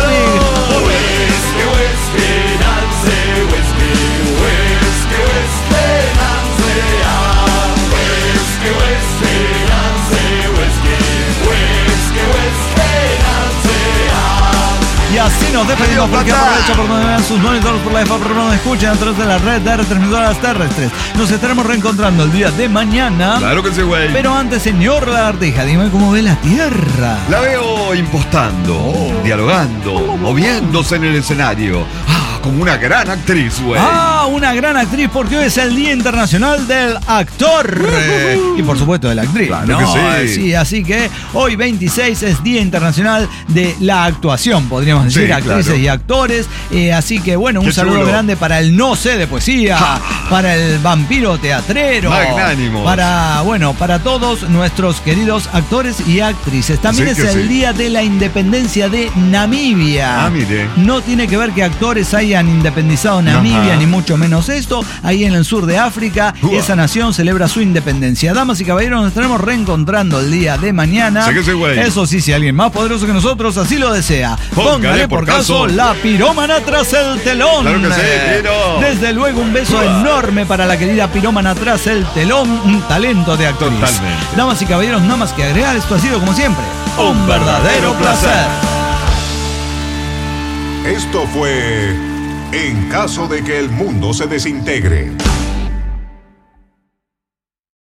Y así nos despedimos porque aprovecha por donde vean sus monitores por la F A, por donde escuchan a través de la red de retransmisoras terrestres. Nos estaremos reencontrando el día de mañana. Claro que sí, güey. Pero antes, señor Lagartija, dime cómo ve la Tierra. La veo impostando, oh. dialogando, oh, oh, oh. moviéndose en el escenario. Ah, como una gran actriz, güey. Ah, una gran actriz porque hoy es el Día Internacional del Actor. Uh-huh. Y por supuesto de la actriz. Claro no, que sí. sí. Así que hoy veintiséis es Día Internacional de la Actuación, podríamos decir, sí, actrices claro. y actores. Eh, así que bueno, un Qué saludo chulo. grande para el No sé de poesía, ja. para el vampiro teatrero. Magnánimos. Para, bueno, para todos nuestros queridos actores y actrices. También sí es el sí. Día de la Independencia de Namibia. Ah, mire. No tiene que ver que actores hayan independizado Namibia, Ajá. ni mucho menos esto. Ahí en el sur de África, Uah. esa nación celebra su independencia. Damas y caballeros, nos estaremos reencontrando el día de mañana. Sí que sí, güey. Eso sí, si alguien más poderoso que nosotros así lo desea. Póngale, Póngale por caso la pirómana tras el telón. Claro que sí, Piro. Desde luego, un beso Uah. enorme para la querida pirómana tras el telón, un talento de actriz. Totalmente. Damas y caballeros, nada más que agregar, esto ha sido como siempre un verdadero placer. Esto fue En caso de que el mundo se desintegre.